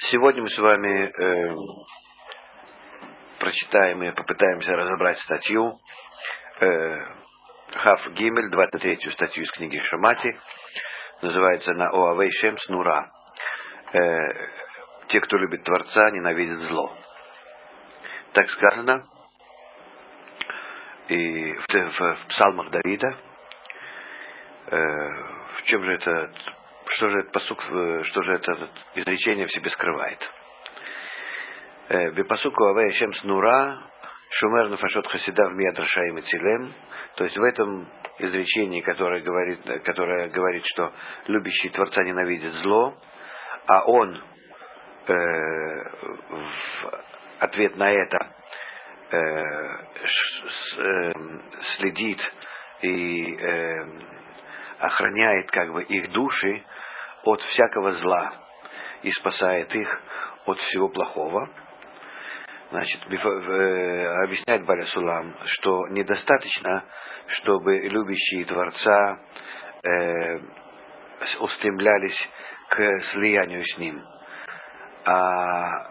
Сегодня мы с вами прочитаем и попытаемся разобрать статью Хав Гимель, 23-ю статью из книги Шамати. Называется «На Оавей Шем Снура». Те, кто любит Творца, ненавидят зло. Так сказано и в псалмах Давида. В чем же это, что же это пасук, что же это изречение в себе скрывает? Бепасуку Авей Шем Снура Шумер Нафашот Хасида в Мияд Рашаим и Цилем. То есть в этом изречении, которое говорит, что любящий Творца ненавидит зло, а он в ответ на это следит и охраняет их души от всякого зла и спасает их от всего плохого. Значит, объясняет Баля Сулам, что недостаточно, чтобы любящие Творца устремлялись к слиянию с Ним, а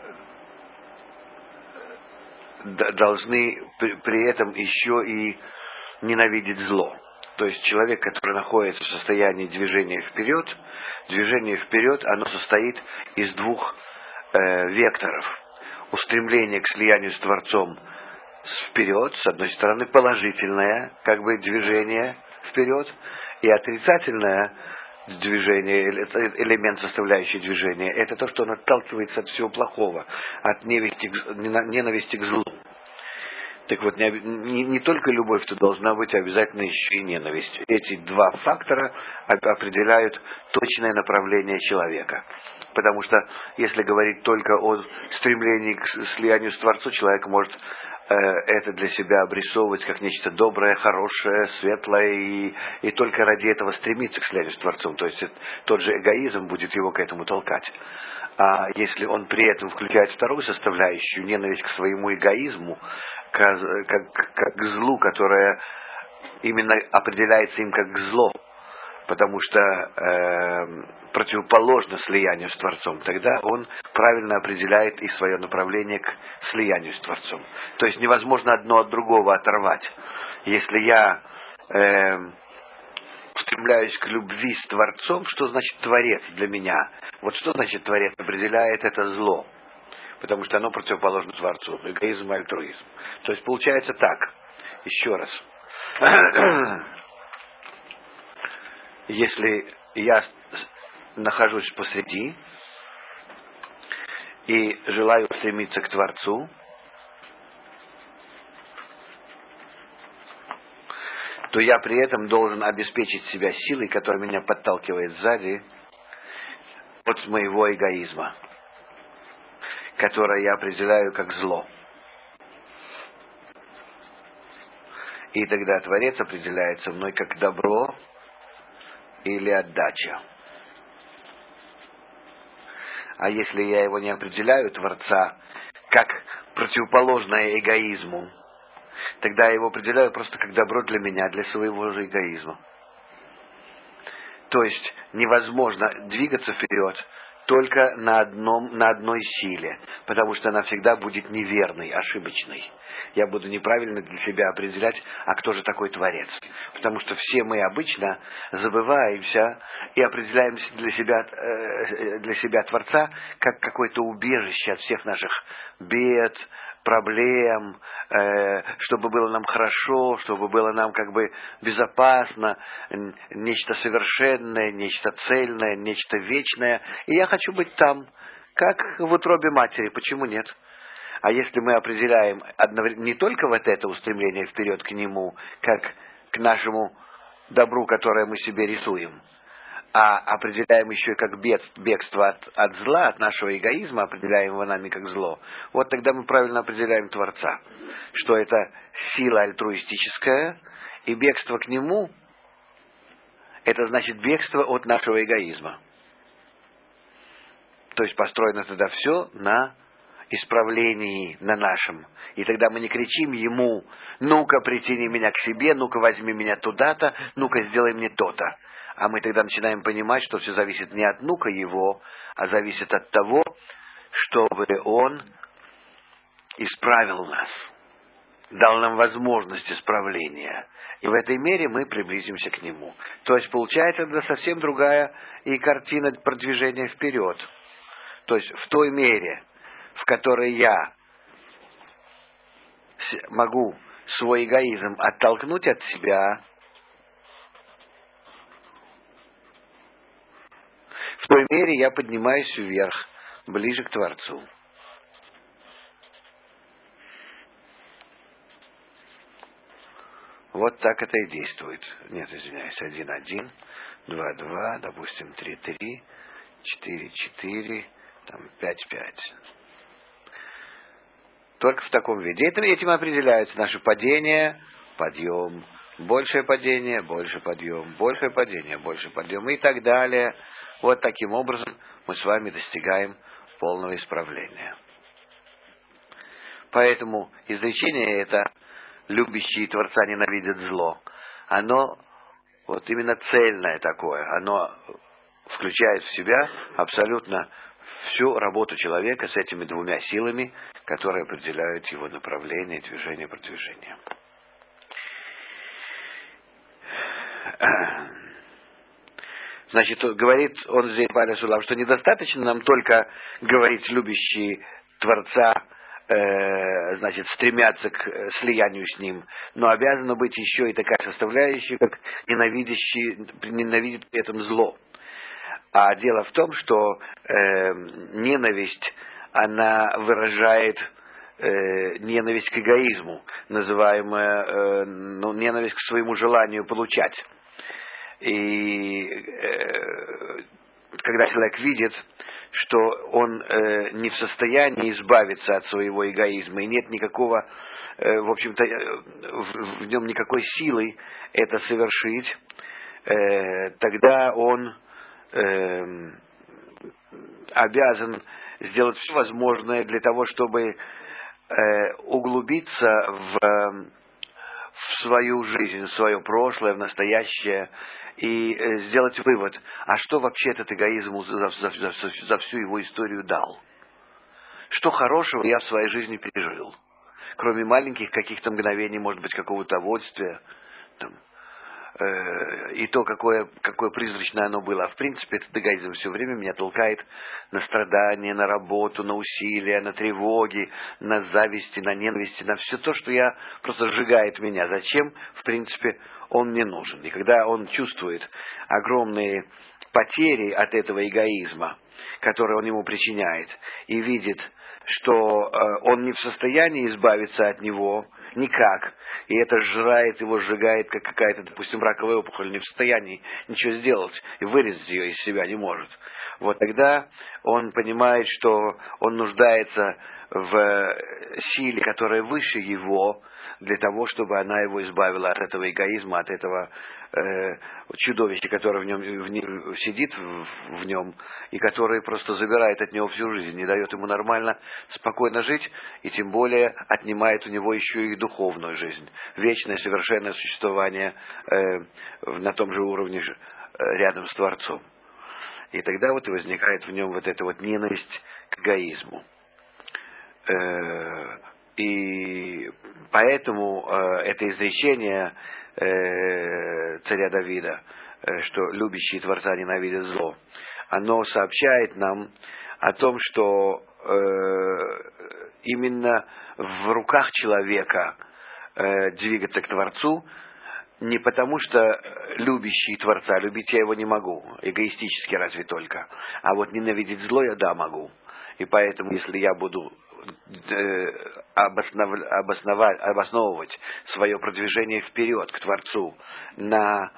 должны при этом еще и ненавидеть зло. То есть человек, который находится в состоянии движения вперед, оно состоит из двух векторов. Устремление к слиянию с Творцом вперед, с одной стороны, положительное движение вперед, и отрицательное движение, элемент, составляющий движение, это то, что он отталкивается от всего плохого, от ненависти к злу. Так вот, не только любовь тут должна быть, а обязательно еще и ненависть. Эти два фактора определяют точное направление человека. Потому что, если говорить только о стремлении к слиянию с Творцом, человек может это для себя обрисовывать как нечто доброе, хорошее, светлое, и только ради этого стремиться к слиянию с Творцом. То есть тот же эгоизм будет его к этому толкать. А если он при этом включает вторую составляющую, ненависть к своему эгоизму, к злу, которое именно определяется им как зло, потому что противоположно слиянию с Творцом, тогда он правильно определяет и свое направление к слиянию с Творцом. То есть невозможно одно от другого оторвать. Если я устремляюсь к любви с Творцом, что значит Творец для меня? Вот что значит Творец? Определяет это зло. Потому что оно противоположно Творцу. Эгоизм и альтруизм. То есть получается так. Еще раз. Если я нахожусь посреди и желаю стремиться к Творцу, то я при этом должен обеспечить себя силой, которая меня подталкивает сзади от моего эгоизма, которое я определяю как зло. И тогда Творец определяется мной как добро или отдача. А если я его не определяю, Творца, как противоположное эгоизму, тогда я его определяю просто как добро для меня, для своего же эгоизма. То есть невозможно двигаться вперед только на одной силе, потому что она всегда будет неверной, ошибочной. Я буду неправильно для себя определять, а кто же такой Творец. Потому что все мы обычно забываемся и определяем для себя Творца как какое-то убежище от всех наших бед, проблем, чтобы было нам хорошо, чтобы было нам безопасно, нечто совершенное, нечто цельное, нечто вечное. И я хочу быть там, как в утробе матери. Почему нет? А если мы определяем не только вот это устремление вперед к Нему, как к нашему добру, которое мы себе рисуем, а определяем еще и как бегство от зла, от нашего эгоизма, определяем его нами как зло, вот тогда мы правильно определяем Творца, что это сила альтруистическая, и бегство к Нему, это значит бегство от нашего эгоизма. То есть построено тогда все на исправлении на нашем. И тогда мы не кричим Ему: ну-ка притяни меня к себе, ну-ка возьми меня туда-то, ну-ка сделай мне то-то. А мы тогда начинаем понимать, что все зависит не от внука его, а зависит от того, чтобы Он исправил нас, дал нам возможность исправления. И в этой мере мы приблизимся к Нему. То есть, получается, это совсем другая и картина продвижения вперед. То есть, в той мере, в которой я могу свой эгоизм оттолкнуть от себя, в той мере я поднимаюсь вверх, ближе к Творцу. Вот так это и действует. Нет, извиняюсь, 1-1, 2-2, допустим, 3-3, 4-4, там 5-5. Только в таком виде. Этим определяются наши падения, подъем, большее падение, больше подъем, большее падение, больше подъем и так далее. Вот таким образом мы с вами достигаем полного исправления. Поэтому изречение это «любящие Творца ненавидят зло», оно вот именно цельное такое, оно включает в себя абсолютно всю работу человека с этими двумя силами, которые определяют его направление, движение, продвижение. Значит, говорит он здесь, Павел Сулам, что недостаточно нам только говорить любящие Творца, значит, стремятся к слиянию с Ним, но обязана быть еще и такая составляющая, как ненавидит при этом зло. А дело в том, что ненависть, она выражает ненависть к эгоизму, называемая ненависть к своему желанию получать. И когда человек видит, что он не в состоянии избавиться от своего эгоизма, и нет никакого, в общем-то, в нем никакой силы это совершить, тогда он обязан сделать все возможное для того, чтобы углубиться в свою жизнь, в свое прошлое, в настоящее, и сделать вывод, а что вообще этот эгоизм за всю его историю дал? Что хорошего я в своей жизни пережил? Кроме маленьких каких-то мгновений, может быть, какого-то удовольствия, там, и то, какое призрачное оно было. А в принципе, этот эгоизм все время меня толкает на страдания, на работу, на усилия, на тревоги, на зависти, на ненависти, на все то, что просто сжигает меня. Зачем, в принципе, он мне нужен? И когда он чувствует огромные потери от этого эгоизма, который он ему причиняет, и видит, что он не в состоянии избавиться от него никак, и это сжирает его, сжигает, как какая-то, допустим, раковая опухоль, не в состоянии ничего сделать, и вырезать ее из себя не может. Вот тогда он понимает, что он нуждается в силе, которая выше его, для того, чтобы она его избавила от этого эгоизма, от этого чудовища, которое в нем сидит в нем, и которое просто забирает от него всю жизнь, не дает ему нормально, спокойно жить, и тем более отнимает у него еще и духовную жизнь, вечное совершенное существование на том же уровне рядом с Творцом. И тогда вот и возникает в нем вот эта вот ненависть к эгоизму. И поэтому это изречение царя Давида, что любящие Творца ненавидят зло, оно сообщает нам о том, что именно в руках человека двигаться к Творцу, не потому что любящий Творца, любить я его не могу, эгоистически разве только, а вот ненавидеть зло я могу. И поэтому, если я буду обосновывать свое продвижение вперед к Творцу на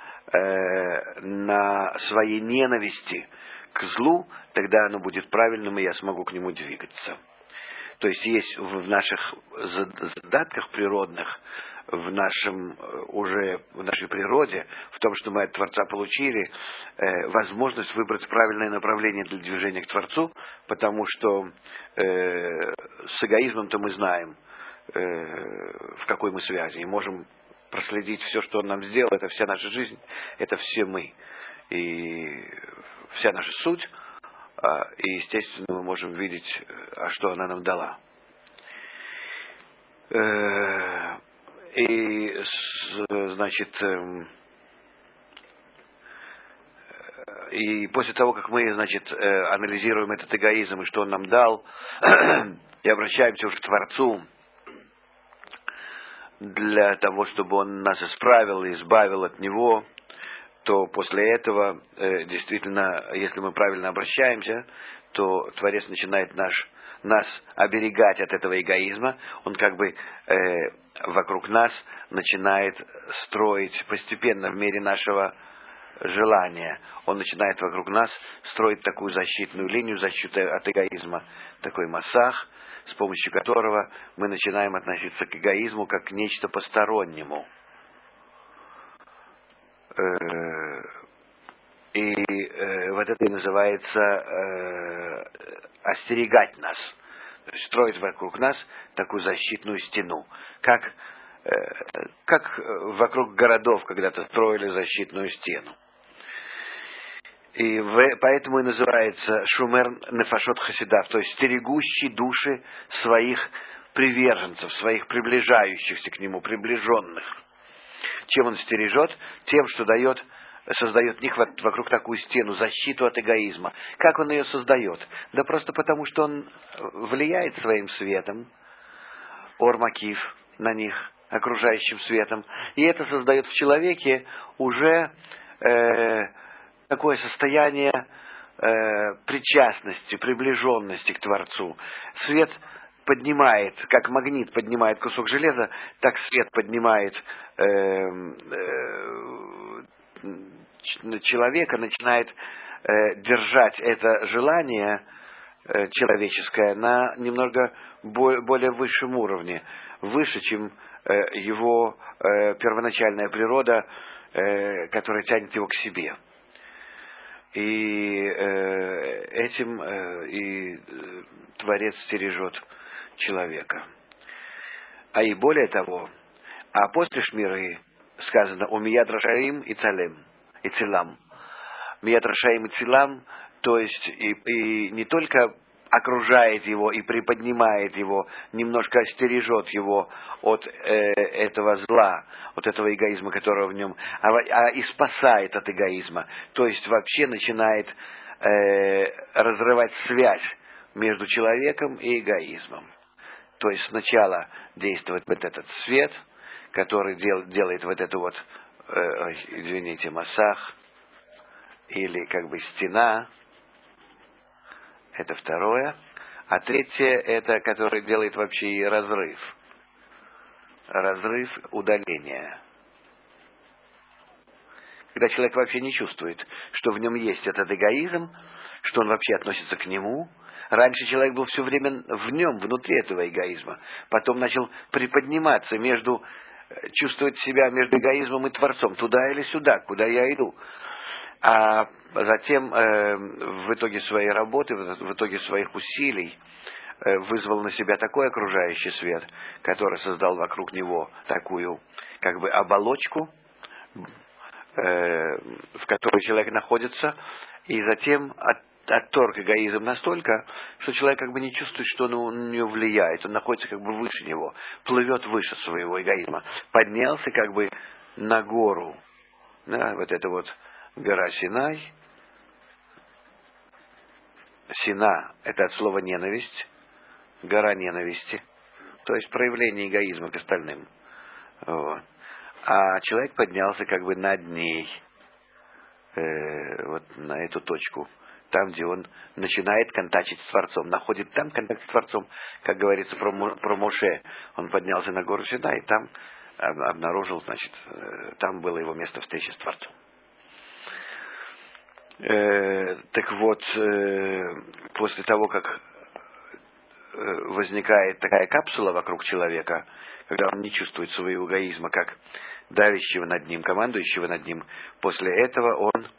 своей ненависти к злу, тогда оно будет правильным, и я смогу к нему двигаться. То есть есть в наших задатках природных, в нашей природе, в том, что мы от Творца получили возможность выбрать правильное направление для движения к Творцу, потому что с эгоизмом-то мы знаем, в какой мы связи, и можем проследить все, что он нам сделал. Это вся наша жизнь, это все мы. И вся наша суть И, естественно, мы можем видеть, что она нам дала. И, значит, и после того, как мы, значит, анализируем этот эгоизм и что он нам дал, и обращаемся уже к Творцу для того, чтобы он нас исправил и избавил от него, то после этого, действительно, если мы правильно обращаемся, то Творец начинает нас оберегать от этого эгоизма. Он как бы вокруг нас начинает строить постепенно в мере нашего желания. Он начинает вокруг нас строить такую защитную линию, защиты от эгоизма, такой массах, с помощью которого мы начинаем относиться к эгоизму как к нечто постороннему. И вот это и называется остерегать нас. То есть строить вокруг нас такую защитную стену. Как вокруг городов когда-то строили защитную стену. И поэтому и называется Шумер Нефашот Хасидав, то есть стерегущий души своих приверженцев, своих приближающихся к нему, приближенных. Чем он стережет? Тем, что создает в них вокруг такую стену, защиту от эгоизма. Как он ее создает? Да просто потому, что он влияет своим светом, ор-макиф, на них, окружающим светом. И это создает в человеке уже такое состояние причастности, приближенности к Творцу. Свет поднимает, как магнит поднимает кусок железа, так свет поднимает человека, начинает держать это желание человеческое на немного более высшем уровне, выше, чем его первоначальная природа, которая тянет его к себе. И этим и Творец стережет человека. А и более того, а после Шмиры сказано «У мияд рашаим и целам». Мияд рашаим и целам, то есть и не только окружает его и приподнимает его, немножко стережет его от этого зла, от этого эгоизма, которого в нем, и спасает от эгоизма. То есть вообще начинает разрывать связь между человеком и эгоизмом. То есть сначала действует вот этот свет, который делает вот эту вот, массах, или как бы стена. Это второе. А третье, это который делает вообще и разрыв. Разрыв удаления. Когда человек вообще не чувствует, что в нем есть этот эгоизм, что он вообще относится к нему. Раньше человек был все время в нем, внутри этого эгоизма. Потом начал приподниматься чувствовать себя между эгоизмом и Творцом. Туда или сюда, куда я иду. А затем в итоге своей работы, в итоге своих усилий вызвал на себя такой окружающий свет, который создал вокруг него такую как бы оболочку, в которой человек находится, и затем отторг эгоизм настолько, что человек как бы не чувствует, что он на него влияет, он находится как бы выше него, плывет выше своего эгоизма, поднялся как бы на гору, да, вот это вот гора Синай. Сина – это от слова ненависть, гора ненависти, то есть проявление эгоизма к остальным. Вот. А человек поднялся как бы над ней, вот на эту точку, там, где он начинает контактить с Творцом, находит там контакт с Творцом, как говорится про Моше. Он поднялся на гору Синай, и там обнаружил, значит, там было его место встречи с Творцом. Так вот, после того, как возникает такая капсула вокруг человека, когда он не чувствует своего эгоизма как давящего над ним, командующего над ним, после этого он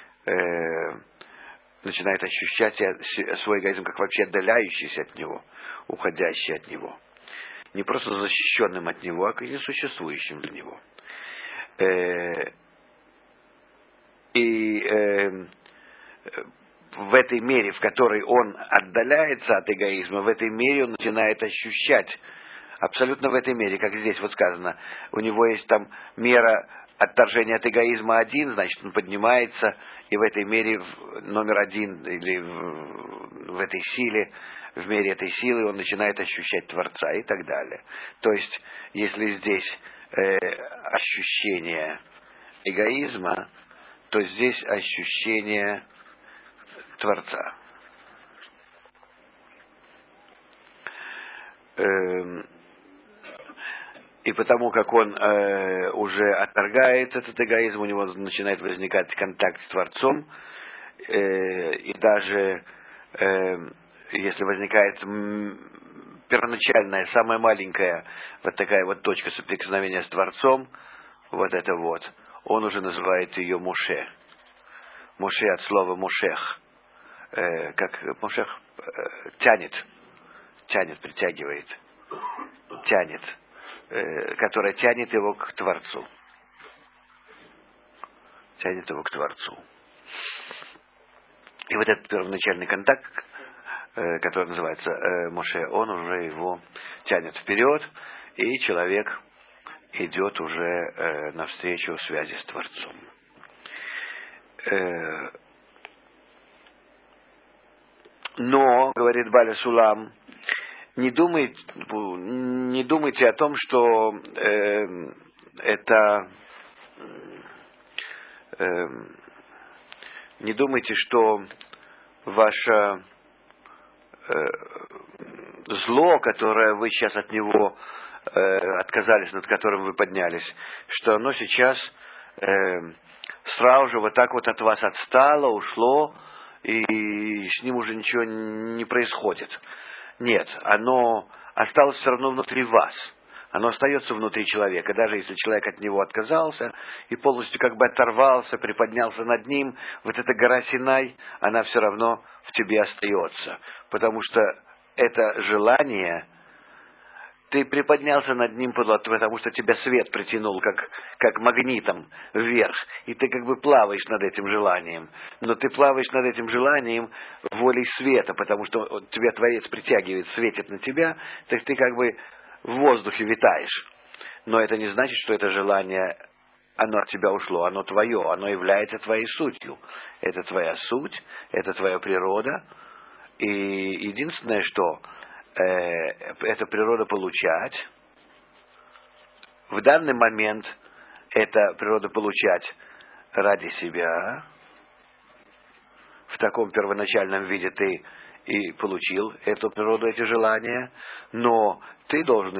начинает ощущать свой эгоизм как вообще отдаляющийся от него, уходящий от него. Не просто защищенным от него, а как несуществующим для него. И в этой мере, в которой он отдаляется от эгоизма, в этой мере он начинает ощущать, абсолютно в этой мере, как здесь вот сказано, у него есть там мера отторжения от эгоизма 1, значит, он поднимается, и в этой мере номер 1, или в этой силе, в мере этой силы он начинает ощущать Творца и так далее. То есть, если здесь ощущение эгоизма, то здесь ощущение Творца. И потому как он уже отторгает этот эгоизм, у него начинает возникать контакт с Творцом, и даже если возникает первоначальная, самая маленькая вот такая вот точка соприкосновения с Творцом, вот это вот, он уже называет ее Моше. Моше от слова Мошех. Как Мошех тянет, притягивает, тянет, которая тянет его к Творцу. Тянет его к Творцу. И вот этот первоначальный контакт, который называется Моше, он уже его тянет вперед, и человек идет уже навстречу связи с Творцом. Но, говорит Баля Сулам, не думайте о том, что не думайте, что ваше зло, которое вы сейчас от него отказались, над которым вы поднялись, что оно сейчас сразу же вот так вот от вас отстало, ушло, и с ним уже ничего не происходит. Нет, оно осталось все равно внутри вас. Оно остается внутри человека. Даже если человек от него отказался и полностью как бы оторвался, приподнялся над ним, вот эта гора Синай, она все равно в тебе остается. Потому что это желание, ты приподнялся над ним, потому что тебя свет притянул, как магнитом вверх. И ты как бы плаваешь над этим желанием. Но ты плаваешь над этим желанием волей света, потому что тебя Творец притягивает, светит на тебя, так ты как бы в воздухе витаешь. Но это не значит, что это желание, оно от тебя ушло, оно твое, оно является твоей сутью. Это твоя суть, это твоя природа. И единственное, что это природа получать. В данный момент это природа получать ради себя. В таком первоначальном виде ты и получил эту природу, эти желания, но ты должен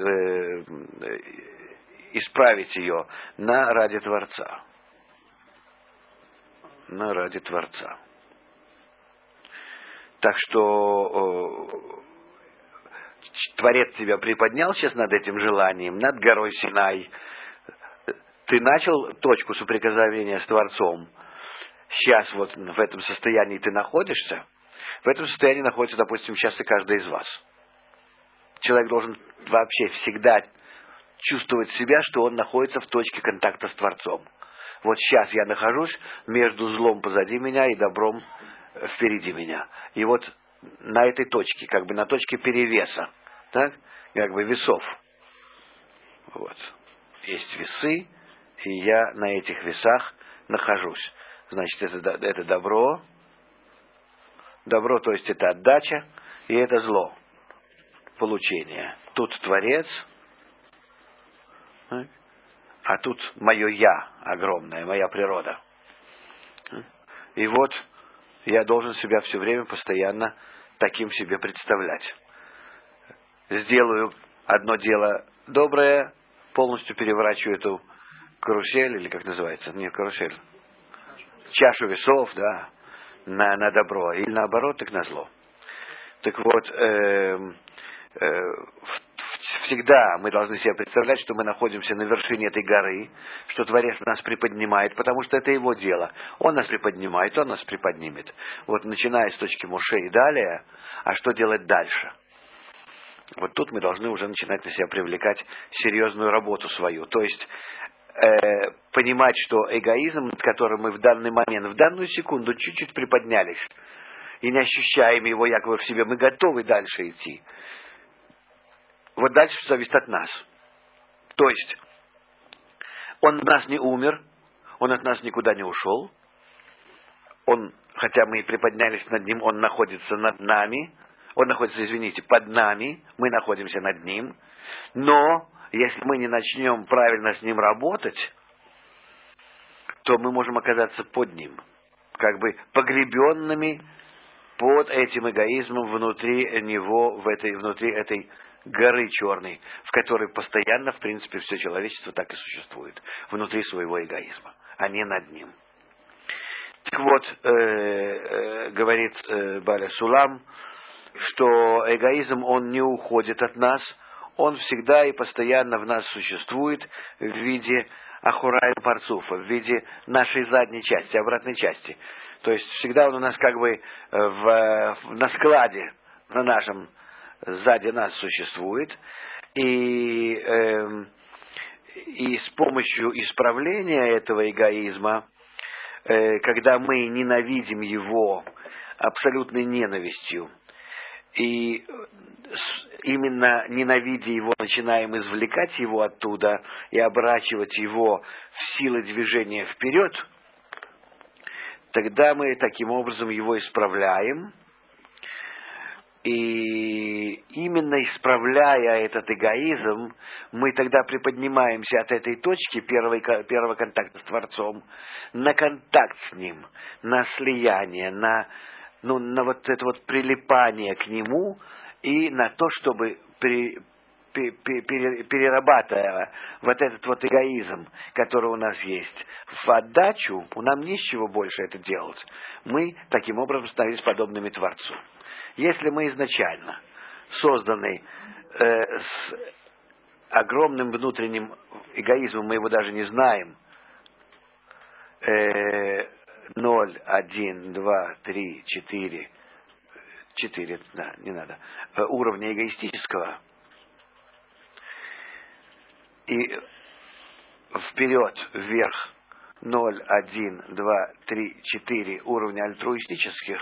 исправить ее ради Творца. Ради Творца. Так что Творец тебя приподнял сейчас над этим желанием, над горой Синай. Ты начал точку соприкосновения с Творцом. Сейчас вот в этом состоянии ты находишься. В этом состоянии находится, допустим, сейчас и каждый из вас. Человек должен вообще всегда чувствовать себя, что он находится в точке контакта с Творцом. Вот сейчас я нахожусь между злом позади меня и добром впереди меня. И вот на этой точке, как бы на точке перевеса, так, как бы весов. Вот. Есть весы, и я на этих весах нахожусь. Значит, это добро. Добро, то есть это отдача, и это зло. Получение. Тут Творец, а тут мое я огромное, моя природа. И вот я должен себя все время постоянно таким себе представлять. Сделаю одно дело доброе, полностью переворачиваю эту карусель, или как называется, не карусель, чашу весов, да, на добро, или наоборот, так на зло. Так вот, всегда мы должны себе представлять, что мы находимся на вершине этой горы, что Творец нас приподнимает, потому что это его дело. Он нас приподнимает, он нас приподнимет. Вот начиная с точки Моше и далее, а что делать дальше? Вот тут мы должны уже начинать на себя привлекать серьезную работу свою. То есть понимать, что эгоизм, над которым мы в данный момент, в данную секунду чуть-чуть приподнялись, и не ощущаем его якобы в себе, мы готовы дальше идти. Вот дальше зависит от нас. То есть, он от нас не умер, он от нас никуда не ушел, он, хотя мы и приподнялись над ним, он находится над нами, он находится, извините, под нами, мы находимся над ним, но если мы не начнем правильно с ним работать, то мы можем оказаться под ним, как бы погребенными под этим эгоизмом внутри него, внутри этой горы черной, в которой постоянно, в принципе, все человечество так и существует, внутри своего эгоизма, а не над ним. Так вот, говорит Баля Сулам, что эгоизм, он не уходит от нас, он всегда и постоянно в нас существует в виде ахурай парцуфа, в виде нашей задней части, обратной части. То есть всегда он у нас как бы на складе, на нашем, сзади нас существует. И с помощью исправления этого эгоизма, когда мы ненавидим его абсолютной ненавистью, и именно ненавидя его, начинаем извлекать его оттуда и оборачивать его в силы движения вперед, тогда мы таким образом его исправляем. И именно исправляя этот эгоизм, мы тогда приподнимаемся от этой точки первого контакта с Творцом на контакт с Ним, на слияние, на вот это вот прилипание к Нему и на то, чтобы перерабатывая вот этот вот эгоизм, который у нас есть, в отдачу, нам не с чего больше это делать. Мы таким образом становились подобными Творцу. Если мы изначально созданы с огромным внутренним эгоизмом, мы его даже не знаем, 0, 1, 2, 3, 4, да, не надо, уровня эгоистического, и вперед, вверх, 0, 1, 2, 3, 4 уровня альтруистических,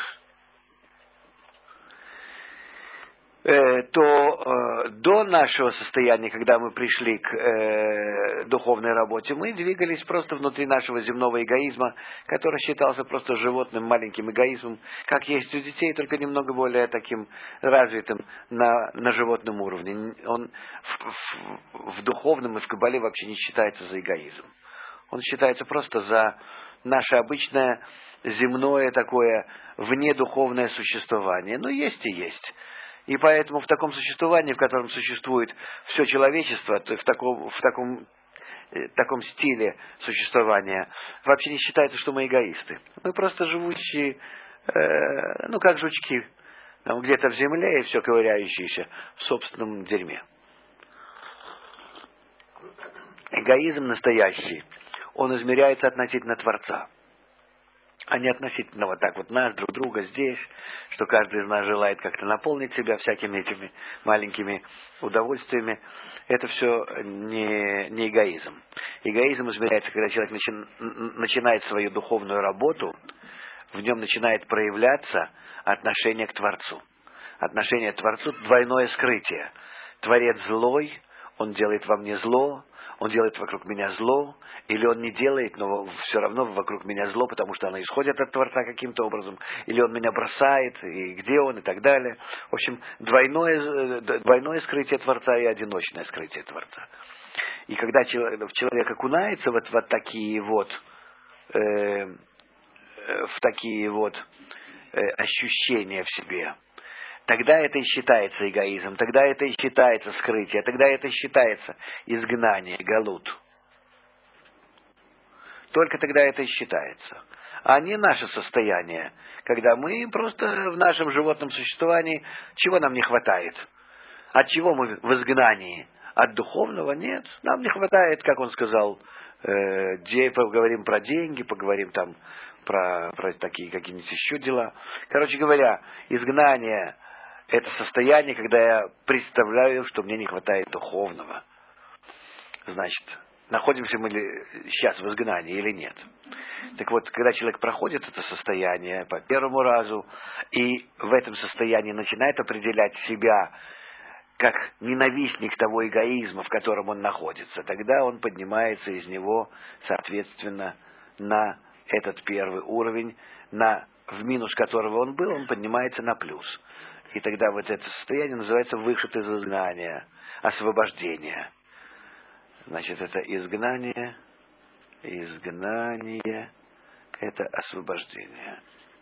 то до нашего состояния, когда мы пришли к духовной работе, мы двигались просто внутри нашего земного эгоизма, который считался просто животным маленьким эгоизмом, как есть у детей, только немного более таким развитым на животном уровне. Он в духовном и в кабале вообще не считается за эгоизм. Он считается просто за наше обычное земное такое внедуховное существование. Но есть и есть. И поэтому в таком существовании, в котором существует все человечество, то в таком стиле существования, вообще не считается, что мы эгоисты. Мы просто живущие, как жучки, где-то в земле и все ковыряющиеся в собственном дерьме. Эгоизм настоящий, он измеряется относительно Творца, а не относительно вот так вот нас, друг друга здесь, что каждый из нас желает как-то наполнить себя всякими этими маленькими удовольствиями. Это все не эгоизм. Эгоизм измеряется, когда человек начинает свою духовную работу, в нем начинает проявляться отношение к Творцу. Отношение к Творцу – двойное скрытие. Творец злой, он делает во мне зло, он делает вокруг меня зло, или он не делает, но все равно вокруг меня зло, потому что оно исходит от Творца каким-то образом, или он меня бросает, и где он, и так далее. В общем, двойное скрытие Творца и одиночное скрытие Творца. И когда человек окунается в такие вот ощущения в себе, тогда это и считается эгоизм, тогда это и считается скрытие, тогда это и считается изгнание, галут. Только тогда это и считается. А не наше состояние, когда мы просто в нашем животном существовании, чего нам не хватает? От чего мы в изгнании? От духовного? Нет. Нам не хватает, как он сказал, поговорим про деньги, поговорим там про такие какие-нибудь еще дела. Короче говоря, изгнание – это состояние, когда я представляю, что мне не хватает духовного. Значит, находимся мы ли сейчас в изгнании или нет. Так вот, когда человек проходит это состояние по первому разу, и в этом состоянии начинает определять себя как ненавистник того эгоизма, в котором он находится, тогда он поднимается из него, соответственно, на этот первый уровень, в минус которого он был, он поднимается на плюс. И тогда вот это состояние называется выход из изгнания, освобождение. Значит, это изгнание, это освобождение,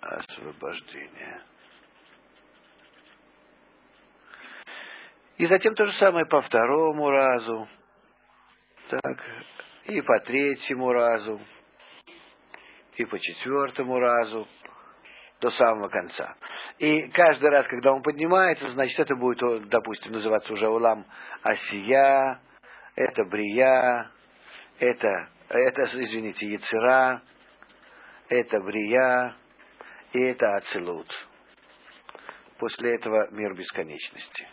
И затем то же самое по второму разу, так, и по третьему разу, и по четвертому разу, до самого конца. И каждый раз, когда он поднимается, значит, это будет, допустим, называться уже Улам Асия, это Брия, это, извините, Яцера, это Брия, и это Ацилут. После этого мир бесконечности.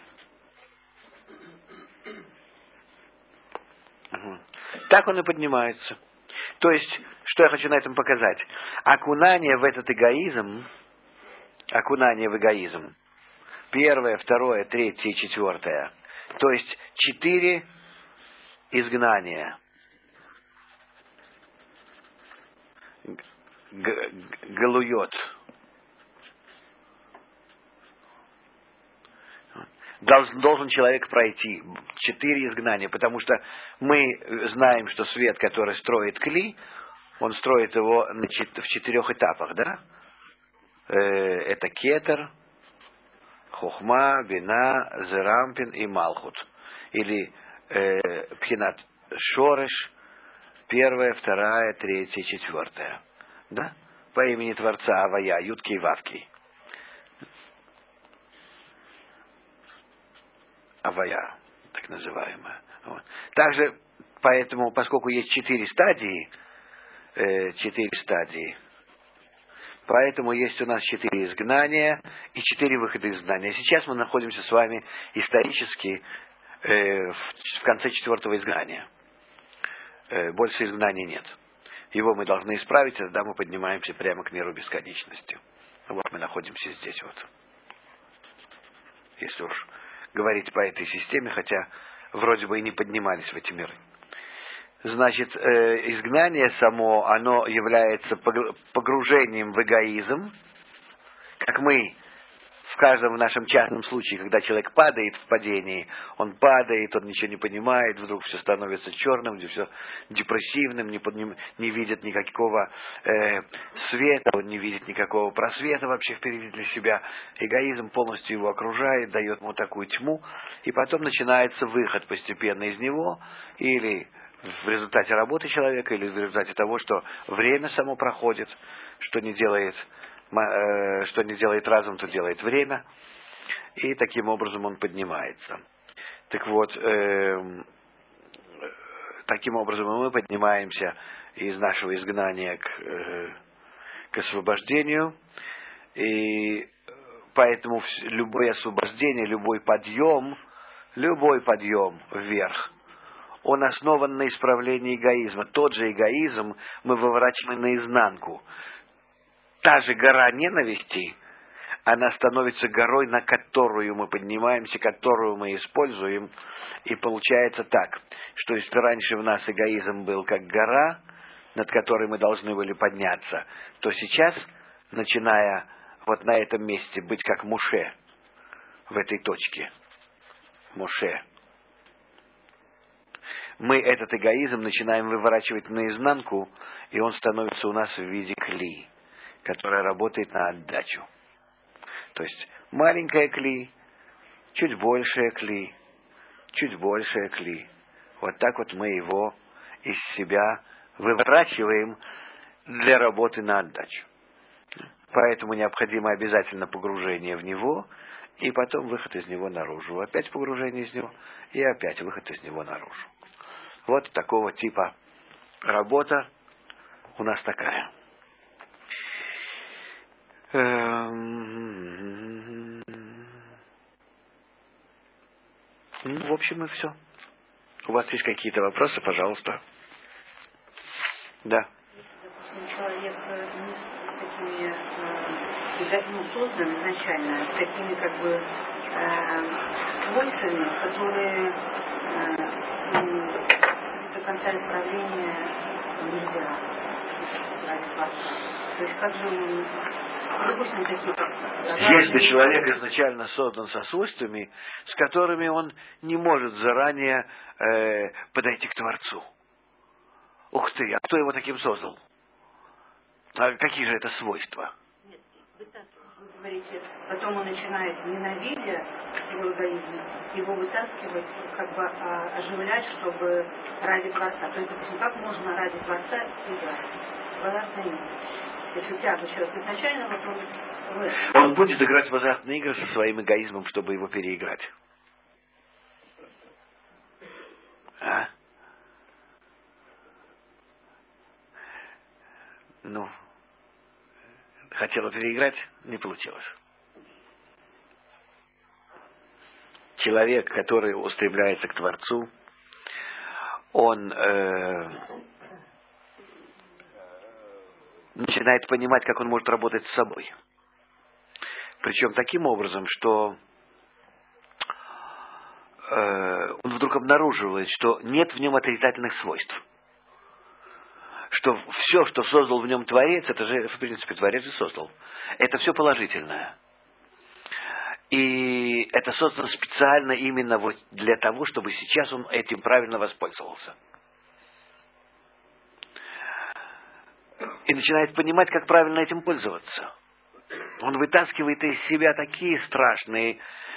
Так он и поднимается. То есть, что я хочу на этом показать? Окунание в этот эгоизм, первое, второе, третье и четвертое. То есть 4 изгнания. Галуйот. Должен человек пройти 4 изгнания, потому что мы знаем, что свет, который строит Кли, он строит его в 4 этапах, да? Это Кетер, Хохма, Бина, Зерампин и Малхут. Или Пхинат Шореш, 1, 2, 3, 4. Да? По имени Творца Авая, Юткий и Вавкий. Авая, так называемая. Вот. Также, поскольку есть 4 стадии, поэтому есть у нас 4 изгнания и 4 выхода из изгнания. Сейчас мы находимся с вами исторически в конце 4-го изгнания. Больше изгнаний нет. Его мы должны исправить, и тогда мы поднимаемся прямо к миру бесконечности. Вот мы находимся здесь вот. Если уж говорить по этой системе, хотя вроде бы и не поднимались в эти миры. Значит, изгнание само, оно является погружением в эгоизм, как мы в каждом нашем частном случае, когда человек падает в падении, он падает, он ничего не понимает, вдруг все становится черным, все депрессивным, не видит никакого света, он не видит никакого просвета вообще впереди для себя. Эгоизм полностью его окружает, дает ему такую тьму, и потом начинается выход постепенно из него, или в результате работы человека, или в результате того, что время само проходит, что не делает разум, то делает время, и таким образом он поднимается. Так вот, таким образом мы поднимаемся из нашего изгнания к освобождению, и поэтому любое освобождение, любой подъем вверх, он основан на исправлении эгоизма. Тот же эгоизм мы выворачиваем наизнанку. Та же гора ненависти, она становится горой, на которую мы поднимаемся, которую мы используем. И получается так, что если раньше в нас эгоизм был как гора, над которой мы должны были подняться, то сейчас, начиная вот на этом месте, быть как Моше, в этой точке, Моше, мы этот эгоизм начинаем выворачивать наизнанку, и он становится у нас в виде кли, которая работает на отдачу. То есть маленькая кли, чуть большая кли, чуть большая кли. Вот так вот мы его из себя выворачиваем для работы на отдачу. Поэтому необходимо обязательно погружение в него, и потом выход из него наружу. Опять погружение из него, и опять выход из него наружу. Вот такого типа работа у нас такая. В общем, и все. У вас есть какие-то вопросы, пожалуйста. Да. Допустим, человек не с такими создан изначально, с такими как бы свойствами, которые до конца исправления нельзя. То есть как же он, допустим, такие... Если человек изначально создан со свойствами, с которыми он не может заранее подойти к Творцу. Ух ты, а кто его таким создал? А какие же это свойства? Нет, вы говорите, потом он начинает, ненавидя свой эгоизм, его вытаскивать, как бы оживлять, чтобы ради Творца. То есть, допустим, как можно ради Творца играть? В азартные игры. Если тягу человек изначально, вот он будет играть в азартные игры со своим эгоизмом, чтобы его переиграть. А? Ну, хотела переиграть, не получилось. Человек, который устремляется к Творцу, он начинает понимать, как он может работать с собой. Причем таким образом, что он вдруг обнаруживает, что нет в нем отрицательных свойств. Что все, что создал в нем Творец, это же, в принципе, Творец и создал. Это все положительное. И это создано специально именно вот для того, чтобы сейчас он этим правильно воспользовался. И начинает понимать, как правильно этим пользоваться. Он вытаскивает из себя такие страшные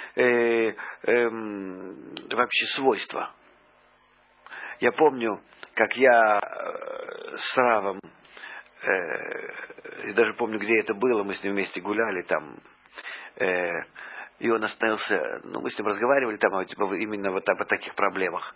вообще свойства. Я помню, как я с Равом, и даже помню, где это было, мы с ним вместе гуляли там, и он остановился, мы с ним разговаривали там именно вот о таких проблемах.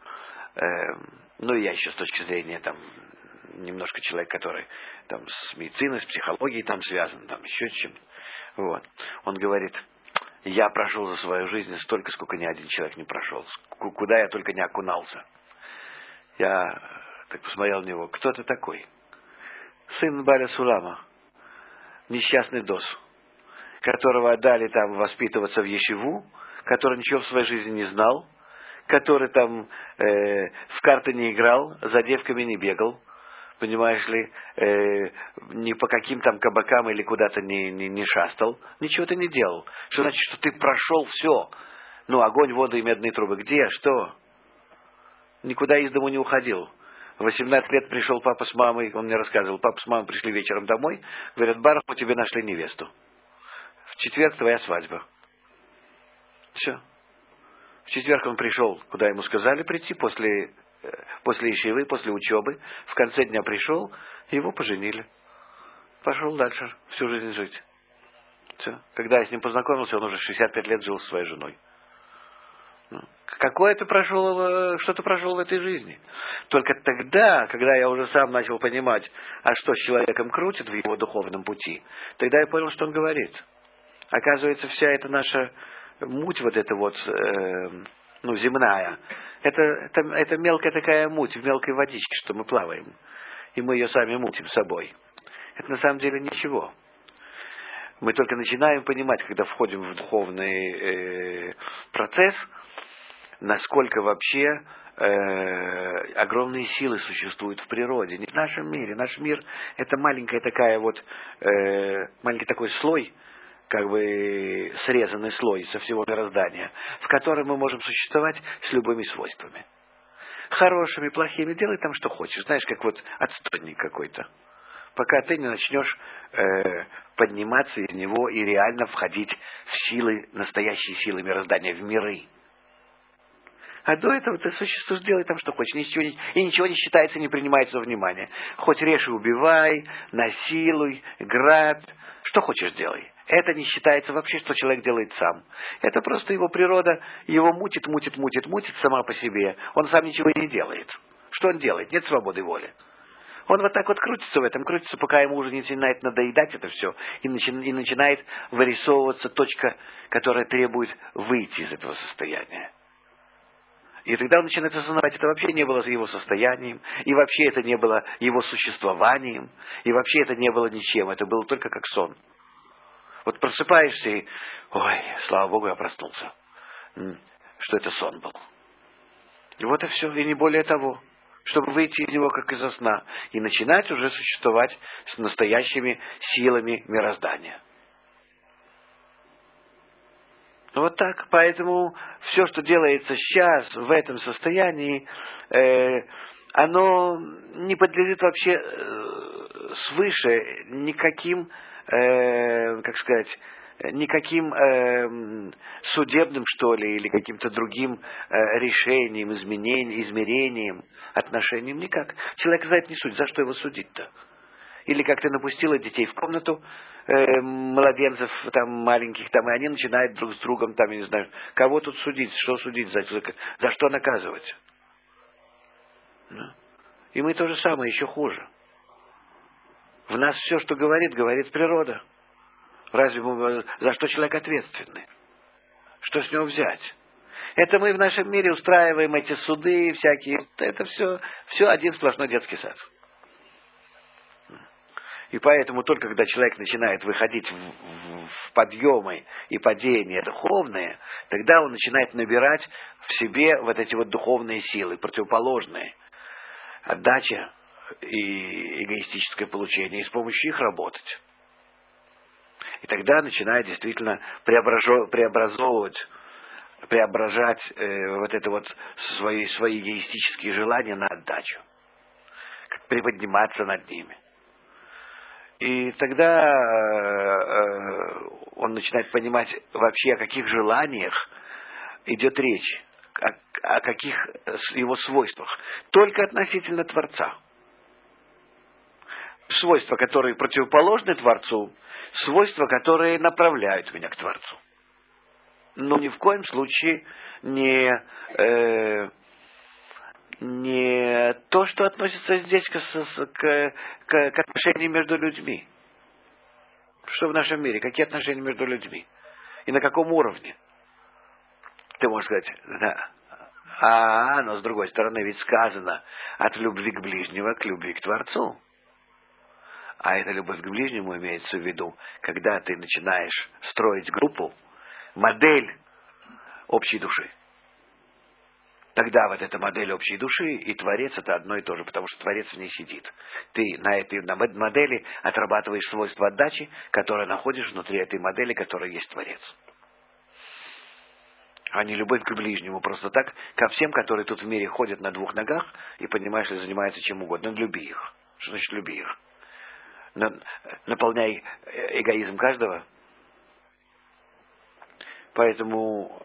Ну и я еще с точки зрения там немножко человек, который там с медициной, с психологией там связан, там еще с чем-то. Вот. Он говорит, я прошел за свою жизнь столько, сколько ни один человек не прошел. Куда я только не окунался. Я так посмотрел на него. Кто ты такой? Сын Баля Сулама. Несчастный дос. Которого отдали там воспитываться в ешиву. Который ничего в своей жизни не знал. Который там в карты не играл. За девками не бегал. Понимаешь ли, ни по каким там кабакам или куда-то не шастал. Ничего ты не делал. Что значит, что ты прошел все? Огонь, воду и медные трубы. Где? Что? Никуда из дому не уходил. В 18 лет пришел папа с мамой, он мне рассказывал, папа с мамой пришли вечером домой, говорят, Барах, мы тебе нашли невесту. В четверг твоя свадьба. Все. В четверг он пришел, куда ему сказали прийти, после ешивы, после учебы. В конце дня пришел, его поженили. Пошел дальше, всю жизнь жить. Все. Когда я с ним познакомился, он уже 65 лет жил со своей женой. Какое ты прошел, что ты прошел в этой жизни? Только тогда, когда я уже сам начал понимать, а что с человеком крутит в его духовном пути, тогда я понял, что он говорит. Оказывается, вся эта наша муть, вот эта вот, земная, это мелкая такая муть в мелкой водичке, что мы плаваем. И мы ее сами мутим собой. Это на самом деле ничего. Мы только начинаем понимать, когда входим в духовный процесс, насколько вообще огромные силы существуют в природе, не в нашем мире. Наш мир — это маленькая такая вот, маленький такой слой, как бы срезанный слой со всего мироздания, в котором мы можем существовать с любыми свойствами. Хорошими, плохими, делай там, что хочешь. Знаешь, как вот отстойник какой-то. Пока ты не начнешь подниматься из него и реально входить в силы, настоящие силы мироздания, в миры. А до этого ты существуешь, делай там, что хочешь. Ничего не считается, не принимается во внимание. Хоть режь и убивай, насилуй, грабь. Что хочешь, делай. Это не считается вообще, что человек делает сам. Это просто его природа, его мутит сама по себе. Он сам ничего не делает. Что он делает? Нет свободы воли. Он вот так вот крутится в этом, пока ему уже не начинает надоедать это все, и начинает вырисовываться точка, которая требует выйти из этого состояния. И тогда он начинает осознавать, это вообще не было его состоянием, и вообще это не было его существованием, и вообще это не было ничем, это было только как сон. Вот просыпаешься и, ой, слава Богу, я проснулся. Что это сон был. И вот и все, и не более того. Чтобы выйти из него, как из сна, и начинать уже существовать с настоящими силами мироздания. Вот так, поэтому все, что делается сейчас, в этом состоянии, оно не подлежит вообще свыше никаким, как сказать, никаким судебным, что ли, или каким-то другим решением, измерением, отношением, никак. Человек за это не судит, за что его судить-то? Или как ты напустила детей в комнату, младенцев там маленьких, там, и они начинают друг с другом, там, я не знаю, кого тут судить, что судить, за что наказывать. И мы то же самое, еще хуже. В нас все, что говорит, говорит природа. Разве мы, за что человек ответственный? Что с него взять? Это мы в нашем мире устраиваем эти суды всякие. Это все один сплошной детский сад. И поэтому только когда человек начинает выходить в подъемы и падения духовные, тогда он начинает набирать в себе вот эти вот духовные силы, противоположные. Отдача и эгоистическое получение, и с помощью их работать. И тогда начинает действительно преображать вот это вот свои эгоистические желания на отдачу, приподниматься над ними. И тогда он начинает понимать вообще, о каких желаниях идет речь, о каких его свойствах. Только относительно Творца. Свойства, которые противоположны Творцу, свойства, которые направляют меня к Творцу. Но ни в коем случае не то, что относится здесь к отношениям между людьми. Что в нашем мире? Какие отношения между людьми? И на каком уровне? Ты можешь сказать, да. Но с другой стороны ведь сказано от любви к ближнему к любви к Творцу. А эта любовь к ближнему имеется в виду, когда ты начинаешь строить группу, модель общей души. Тогда вот эта модель общей души и Творец это одно и то же, потому что Творец в ней сидит. Ты на этой модели отрабатываешь свойства отдачи, которые находишь внутри этой модели, которая есть Творец. А не любовь к ближнему просто так, ко всем, которые тут в мире ходят на двух ногах и, понимаешь, ли, занимаются чем угодно. Люби их. Что значит люби их? Наполняй эгоизм каждого. Поэтому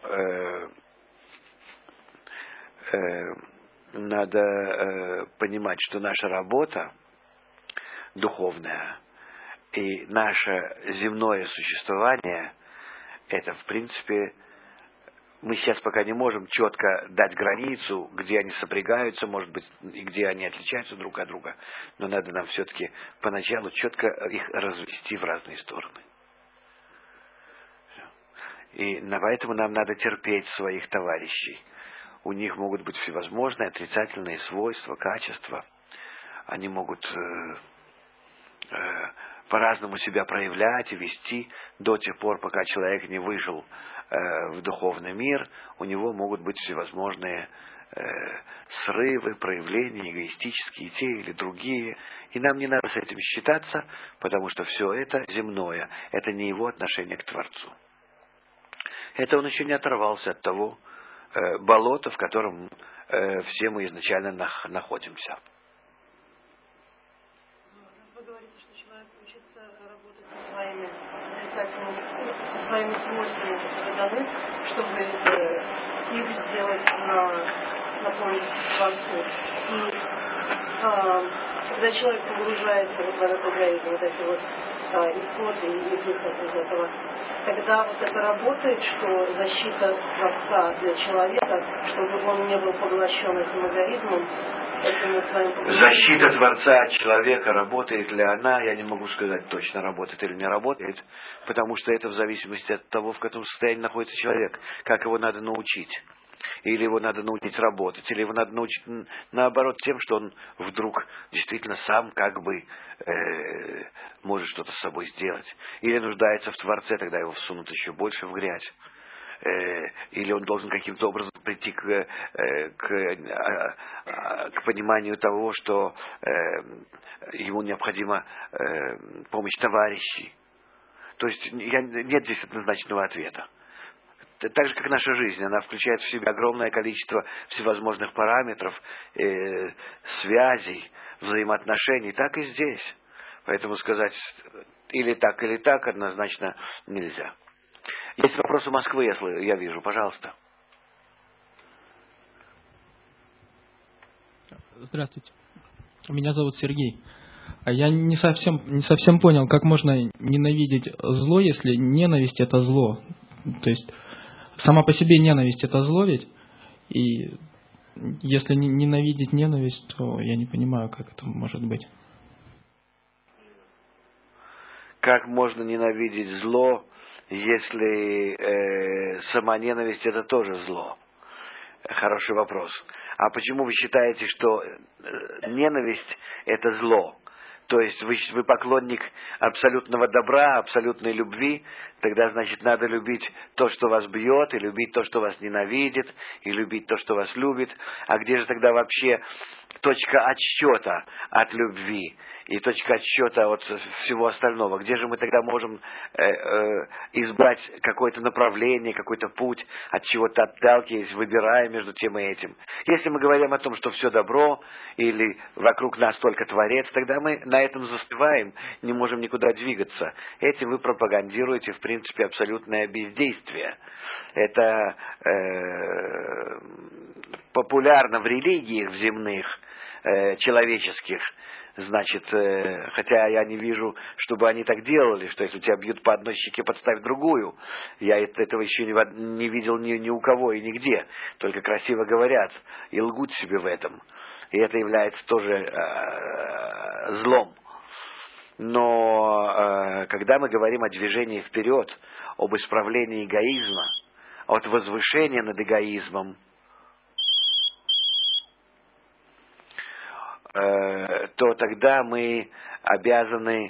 надо понимать, что наша работа духовная и наше земное существование, это в принципе, мы сейчас пока не можем четко дать границу, где они сопрягаются, может быть, и где они отличаются друг от друга, но надо нам все-таки поначалу четко их развести в разные стороны. И поэтому нам надо терпеть своих товарищей. У них могут быть всевозможные отрицательные свойства, качества. Они могут по-разному себя проявлять и вести до тех пор, пока человек не вышел в духовный мир. У него могут быть всевозможные срывы, проявления эгоистические, те или другие. И нам не надо с этим считаться, потому что все это земное. Это не его отношение к Творцу. Это он еще не оторвался от того болота, в котором все мы изначально находимся. Вы говорите, что человек учится работать со своими отрицательными, со своими свойствами, которые даны, чтобы их сделать на помощь Творцу. И когда человек погружается в этот эгоизм, вот эти вот исходы и выход из этого, тогда вот это работает, что защита Творца для человека, чтобы он не был поглощен этим эгоизмом, этим своим поглощением. Защита Творца от человека, работает ли она, я не могу сказать точно, работает или не работает, потому что это в зависимости от того, в каком состоянии находится человек, как его надо научить. или его надо научить работать, или его надо научить, наоборот, тем, что он вдруг действительно сам как бы может что-то с собой сделать. Или нуждается в Творце, тогда его всунут еще больше в грязь. Или он должен каким-то образом прийти к пониманию того, что ему необходима помощь товарищей. То есть нет здесь однозначного ответа. Так же, как наша жизнь, она включает в себя огромное количество всевозможных параметров, связей, взаимоотношений, так и здесь. Поэтому сказать или так однозначно нельзя. Есть вопросы Москвы, я вижу, пожалуйста. Здравствуйте. Меня зовут Сергей. Я не совсем понял, как можно ненавидеть зло, если ненависть это зло. То есть сама по себе ненависть это зло ведь. И если ненавидеть ненависть, то я не понимаю, как это может быть. Как можно ненавидеть зло, если сама ненависть это тоже зло? Хороший вопрос. А почему вы считаете, что ненависть это зло? То есть вы поклонник абсолютного добра, абсолютной любви, тогда, значит, надо любить то, что вас бьет, и любить то, что вас ненавидит, и любить то, что вас любит. А где же тогда вообще точка отсчета от любви и точка отсчета от всего остального? Где же мы тогда можем избрать какое-то направление, какой-то путь, от чего-то отталкиваясь, выбирая между тем и этим? Если мы говорим о том, что все добро, или вокруг нас только Творец, тогда мы на этом застываем, не можем никуда двигаться. Этим вы пропагандируете, в принципе, абсолютное бездействие. Это популярно в религиях в земных, человеческих, значит, хотя я не вижу, чтобы они так делали, что если тебя бьют по одной щеке, подставь другую. Я этого еще не видел ни у кого и нигде, только красиво говорят и лгут себе в этом. И это является тоже злом. Но когда мы говорим о движении вперед, об исправлении эгоизма, от возвышения над эгоизмом, то тогда мы обязаны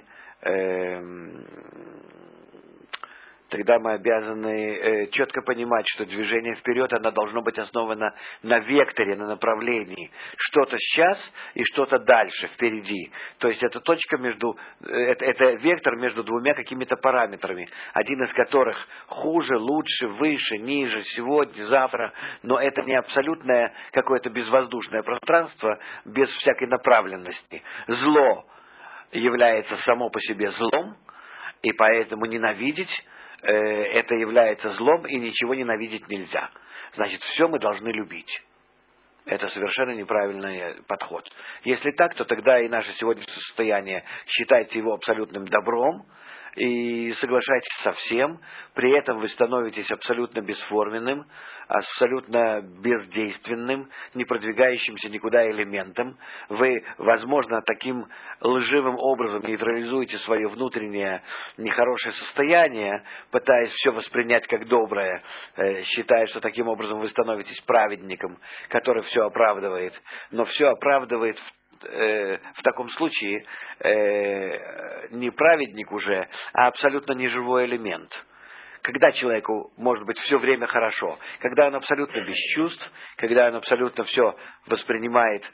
четко понимать, что движение вперед, оно должно быть основано на векторе, на направлении. Что-то сейчас и что-то дальше, впереди. То есть это точка это вектор между двумя какими-то параметрами, один из которых хуже, лучше, выше, ниже, сегодня, завтра. Но это не абсолютное какое-то безвоздушное пространство, без всякой направленности. Зло является само по себе злом, и поэтому ненавидеть это является злом, и ничего ненавидеть нельзя. Значит, все мы должны любить. Это совершенно неправильный подход. Если так, то тогда и наше сегодняшнее состояние считайте его абсолютным добром, и соглашайтесь со всем, при этом вы становитесь абсолютно бесформенным, абсолютно бездейственным, не продвигающимся никуда элементом. Вы, возможно, таким лживым образом нейтрализуете свое внутреннее нехорошее состояние, пытаясь все воспринять как доброе, считая, что таким образом вы становитесь праведником, который все оправдывает. Но все оправдывает в таком случае не праведник уже, а абсолютно неживой элемент. Когда человеку может быть все время хорошо, когда он абсолютно без чувств, когда он абсолютно все воспринимает,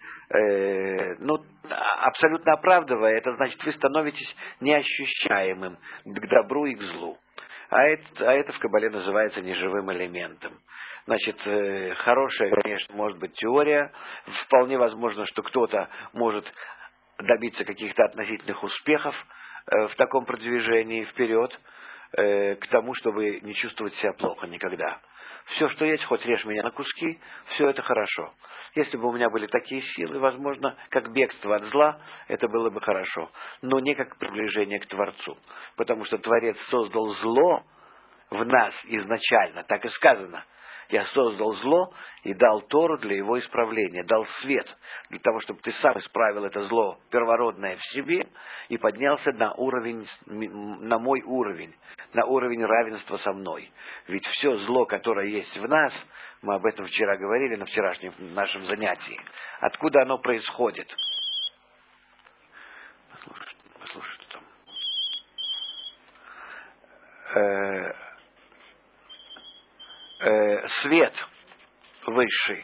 абсолютно оправдывая, это значит, вы становитесь неощущаемым к добру и к злу. А это в Кабале называется неживым элементом. Значит, хорошая, конечно, может быть теория. Вполне возможно, что кто-то может добиться каких-то относительных успехов в таком продвижении вперед, к тому, чтобы не чувствовать себя плохо никогда. Все, что есть, хоть режь меня на куски, все это хорошо. Если бы у меня были такие силы, возможно, как бегство от зла, это было бы хорошо. Но не как приближение к Творцу. Потому что Творец создал зло в нас изначально, так и сказано. Я создал зло и дал Тору для его исправления, дал свет, для того, чтобы ты сам исправил это зло первородное в себе и поднялся на мой уровень, на уровень равенства со мной. Ведь все зло, которое есть в нас, мы об этом вчера говорили на вчерашнем нашем занятии, откуда оно происходит? Послушай, что там. Свет высший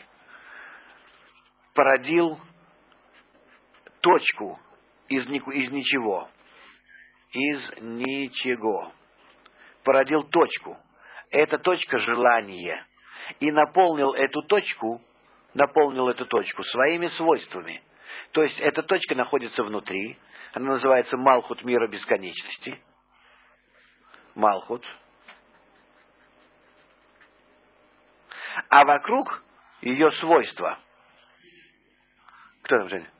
породил точку из ничего. Из ничего. Породил точку. Эта точка — желание. И наполнил эту точку своими свойствами. То есть эта точка находится внутри. Она называется Малхут мира бесконечности. Малхут. А вокруг ее свойства. Кто там, Женя?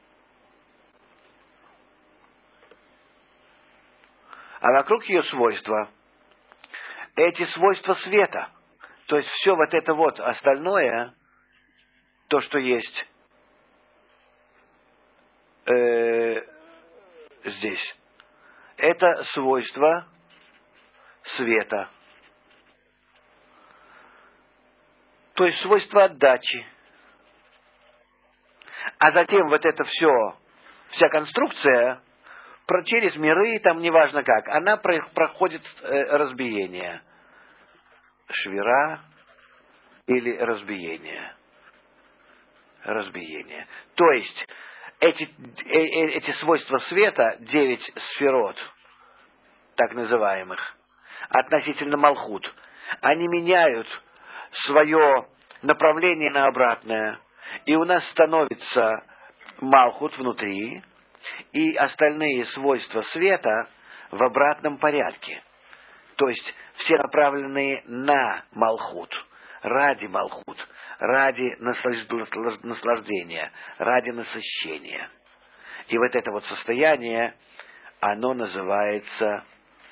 А вокруг ее свойства. Эти свойства света. То есть все вот это вот остальное, то, что есть здесь, это свойства света. То есть свойства отдачи. А затем вот это все, вся конструкция, через миры, там неважно как, она проходит разбиение. Швира или разбиение. Разбиение. То есть эти свойства света, 9 сферот, так называемых, относительно Малхут, они меняют свое направление на обратное. И у нас становится Малхут внутри, и остальные свойства света в обратном порядке. То есть все направленные на Малхут, ради наслаждения, ради насыщения. И вот это вот состояние, оно называется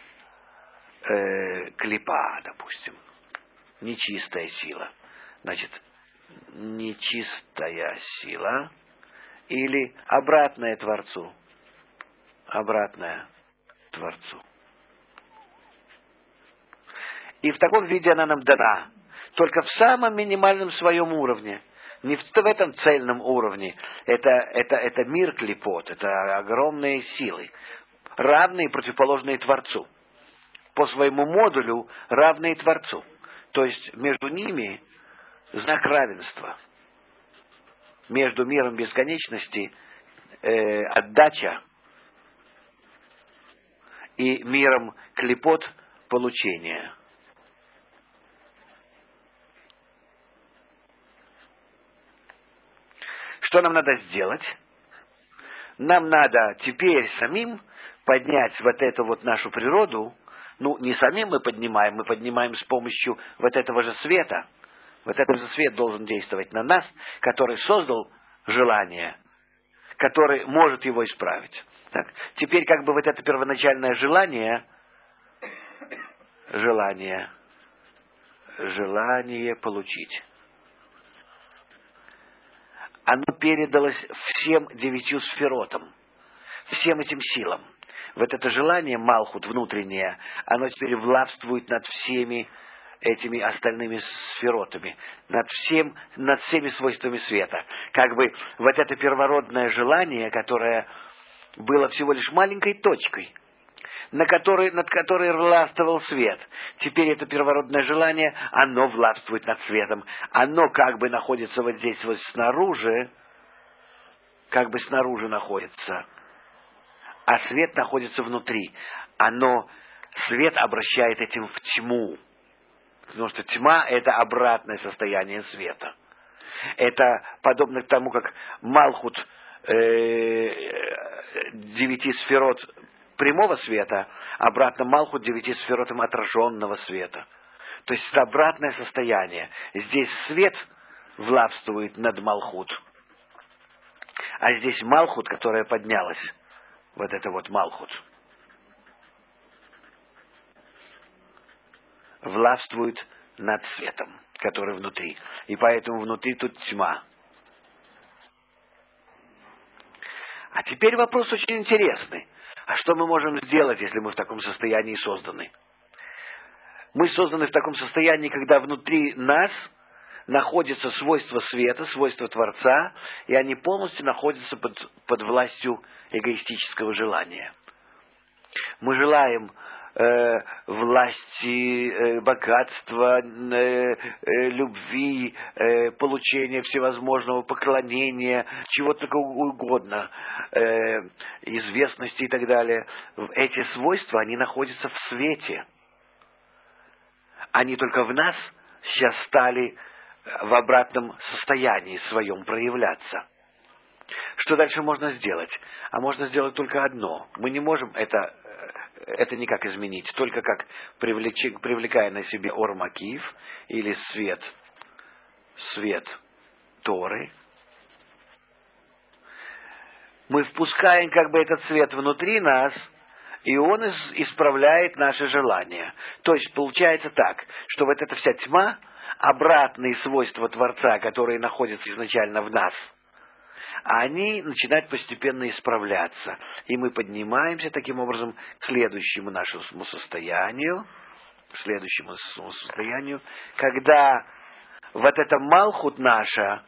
клипа, допустим. Нечистая сила. Значит, нечистая сила или обратная Творцу. Обратная Творцу. И в таком виде она нам дана. Только в самом минимальном своем уровне. Не в этом цельном уровне. Это мир клипот. Это огромные силы. Равные и противоположные Творцу. По своему модулю равные Творцу. То есть между ними знак равенства. Между миром бесконечности отдача и миром клипот получение. Что нам надо сделать? Нам надо теперь самим поднять вот эту вот нашу природу. Ну, не самим мы поднимаем с помощью вот этого же света. Вот этот же свет должен действовать на нас, который создал желание, который может его исправить. Так? Теперь как бы вот это первоначальное желание получить, оно передалось всем 9 сферотам, всем этим силам. Вот это желание, Малхут, внутреннее, оно теперь властвует над всеми этими остальными сферотами, над всеми свойствами света. Как бы вот это первородное желание, которое было всего лишь маленькой точкой, над которой властвовал свет. Теперь это первородное желание, оно властвует над светом. Оно как бы находится вот здесь вот снаружи, находится, а свет находится внутри. Свет обращает этим в тьму. Потому что тьма — это обратное состояние света. Это подобно тому, как Малхут 9 сферот прямого света, обратно Малхут 9 сферотам отраженного света. То есть это обратное состояние. Здесь свет властвует над Малхут. А здесь Малхут, которая поднялась, вот это вот Малхут, властвует над светом, который внутри. И поэтому внутри тут тьма. А теперь вопрос очень интересный. А что мы можем сделать, если мы в таком состоянии созданы? Мы созданы в таком состоянии, когда внутри нас находятся свойства света, свойства Творца, и они полностью находятся под властью эгоистического желания. Мы желаем власти, богатства, любви, получения всевозможного поклонения, чего только угодно, известности и так далее. Эти свойства, они находятся в свете. Они только в нас сейчас стали в обратном состоянии своем проявляться. Что дальше можно сделать? А можно сделать только одно. Мы не можем это никак изменить, только как привлекая на себе Ор Макиф или свет Торы. Мы впускаем как бы этот свет внутри нас, и он исправляет наши желания. То есть получается так, что вот эта вся тьма, обратные свойства Творца, которые находятся изначально в нас, они начинают постепенно исправляться. И мы поднимаемся таким образом к следующему нашему состоянию, когда вот эта Малхут наша,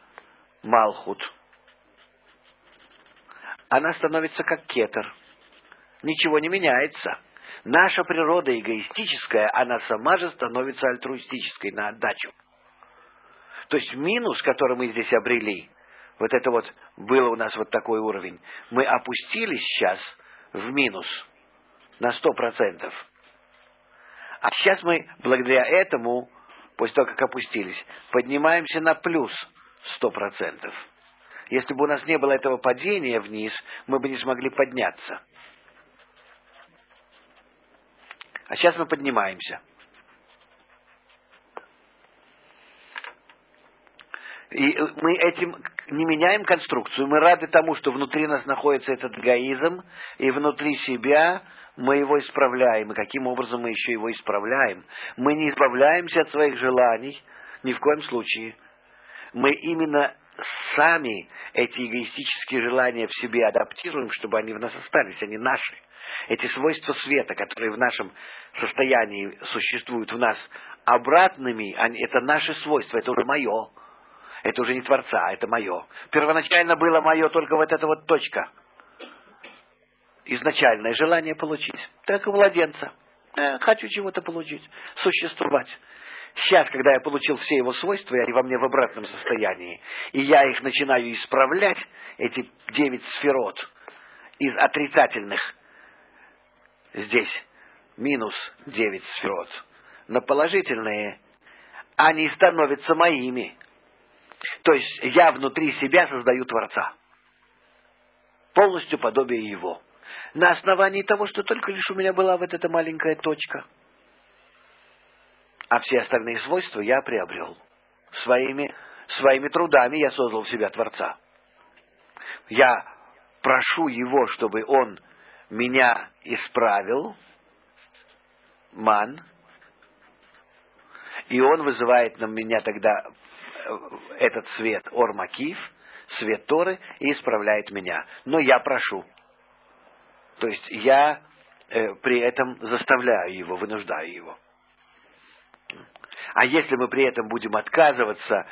она становится как Кетер. Ничего не меняется. Наша природа эгоистическая, она сама же становится альтруистической на отдачу. То есть минус, который мы здесь обрели, вот это вот было у нас вот такой уровень, мы опустились сейчас в минус на 100%. А сейчас мы, благодаря этому, после того, как опустились, поднимаемся на плюс 100%. Если бы у нас не было этого падения вниз, мы бы не смогли подняться. А сейчас мы поднимаемся. И мы этим не меняем конструкцию. Мы рады тому, что внутри нас находится этот эгоизм, и внутри себя мы его исправляем. И каким образом мы еще его исправляем? Мы не избавляемся от своих желаний, ни в коем случае. Мы именно сами эти эгоистические желания в себе адаптируем, чтобы они в нас остались, они наши. Эти свойства света, которые в нашем состоянии существуют в нас обратными, это наши свойства, это уже мое. Это уже не Творца, это мое. Первоначально было мое только вот эта вот точка. Изначальное желание получить. Так и у младенца. Хочу чего-то получить. Существовать. Сейчас, когда я получил все его свойства, они во мне в обратном состоянии, и я их начинаю исправлять, эти 9 сферот, из отрицательных, здесь минус 9 сферот, на положительные, они становятся моими. То есть я внутри себя создаю Творца. Полностью подобие Его. На основании того, что только лишь у меня была вот эта маленькая точка. А все остальные свойства я приобрел. Своими трудами я создал в себя Творца. Я прошу Его, чтобы Он меня исправил. Ман. И Он вызывает на меня тогда этот свет Ор Макиф, свет Торы, и исправляет меня. Но я прошу. То есть я при этом заставляю его, вынуждаю его. А если мы при этом будем отказываться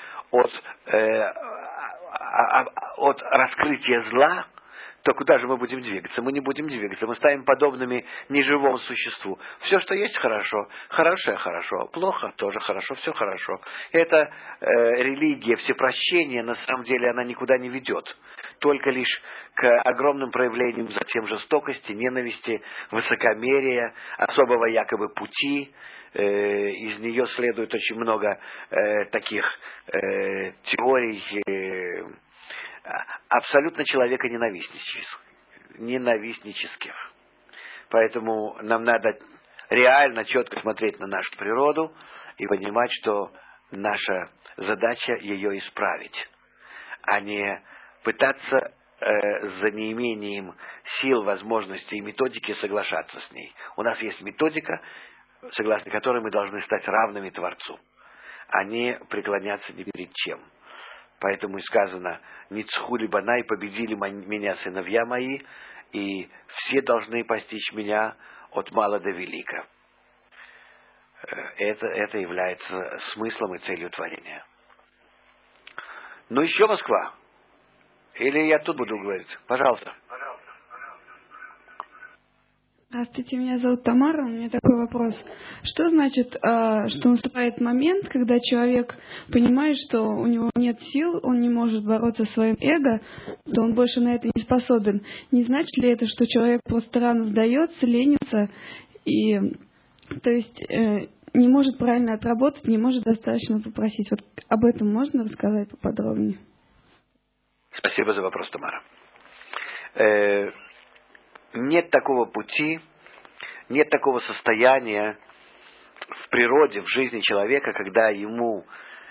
от раскрытия зла, то куда же мы будем двигаться? Мы не будем двигаться. Мы станем подобными неживому существу. Все, что есть, хорошо. Хорошее хорошо. Плохо тоже хорошо. Все хорошо. Это религия всепрощения, на самом деле, она никуда не ведет. Только лишь к огромным проявлениям затем жестокости, ненависти, высокомерия, особого якобы пути. Из нее следует очень много таких теорий, абсолютно человека ненавистнических. Поэтому нам надо реально четко смотреть на нашу природу и понимать, что наша задача ее исправить, а не пытаться за неимением сил, возможностей и методики соглашаться с ней. У нас есть методика, согласно которой мы должны стать равными Творцу. они преклонятся ни перед чем. Поэтому и сказано: «Ницхули банай, победили меня сыновья мои, и все должны постичь меня от мала до велика». Это является смыслом и целью творения. Ну еще Москва? Или я тут буду говорить? Пожалуйста. Здравствуйте, меня зовут Тамара. У меня такой вопрос. Что значит, что наступает момент, когда человек понимает, что у него нет сил, он не может бороться со своим эго, то он больше на это не способен? Не значит ли это, что человек просто рано сдается, ленится и, то есть, не может правильно отработать, не может достаточно попросить? Вот об этом можно рассказать поподробнее? Спасибо за вопрос, Тамара. Нет такого пути, нет такого состояния в природе, в жизни человека, когда ему,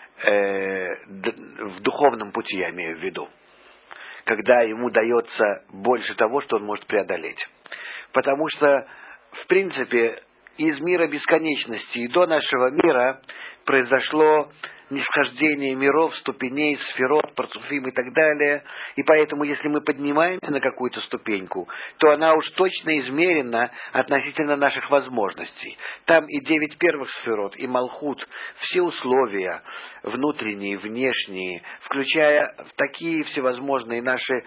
в духовном пути я имею в виду, когда ему дается больше того, что он может преодолеть. Потому что, в принципе, из мира бесконечности и до нашего мира произошло нисхождение миров, ступеней, сферот, парцуфим и так далее. И поэтому, если мы поднимаемся на какую-то ступеньку, то она уж точно измерена относительно наших возможностей. Там и 9 первых сферот, и Малхут, все условия, внутренние, внешние, включая такие всевозможные наши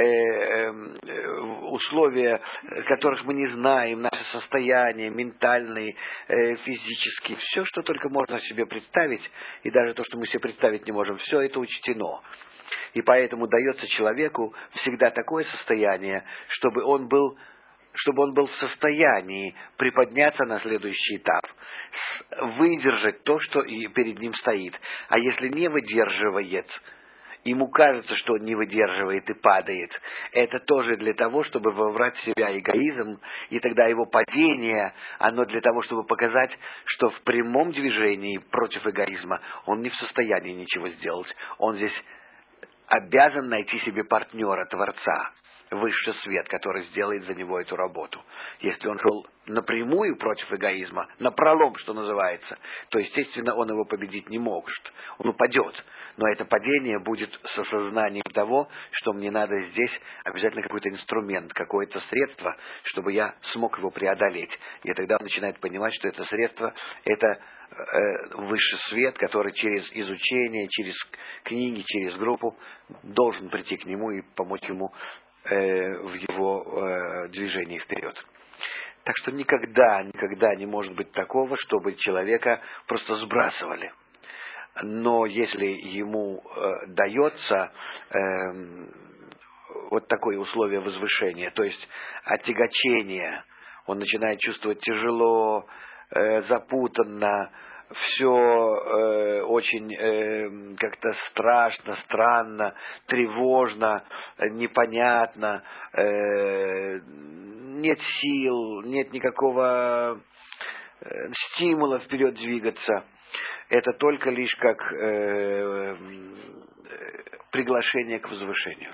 условия, которых мы не знаем, наши состояния ментальные, физические, все, что только можно себе представить, и даже то, что мы себе представить не можем, все это учтено. И поэтому дается человеку всегда такое состояние, чтобы он был в состоянии приподняться на следующий этап, выдержать то, что перед ним стоит. А если не выдерживает, ему кажется, что он не выдерживает и падает, это тоже для того, чтобы воврать в себя эгоизм, и тогда его падение, оно для того, чтобы показать, что в прямом движении против эгоизма он не в состоянии ничего сделать. Он здесь обязан найти себе партнера, Творца, высший свет, который сделает за него эту работу. Если он шел напрямую против эгоизма, напролом, что называется, то, естественно, он его победить не может. Он упадет. Но это падение будет с осознанием того, что мне надо здесь обязательно какой-то инструмент, какое-то средство, чтобы я смог его преодолеть. И тогда он начинает понимать, что это средство – это высший свет, который через изучение, через книги, через группу должен прийти к нему и помочь ему в его движении вперед. Так что никогда не может быть такого, чтобы человека просто сбрасывали. Но если ему дается вот такое условие возвышения, то есть отягочение, он начинает чувствовать тяжело, запутанно, все очень как-то страшно, странно, тревожно, непонятно, нет сил, нет никакого стимула вперед двигаться. Это только лишь как приглашение к возвышению.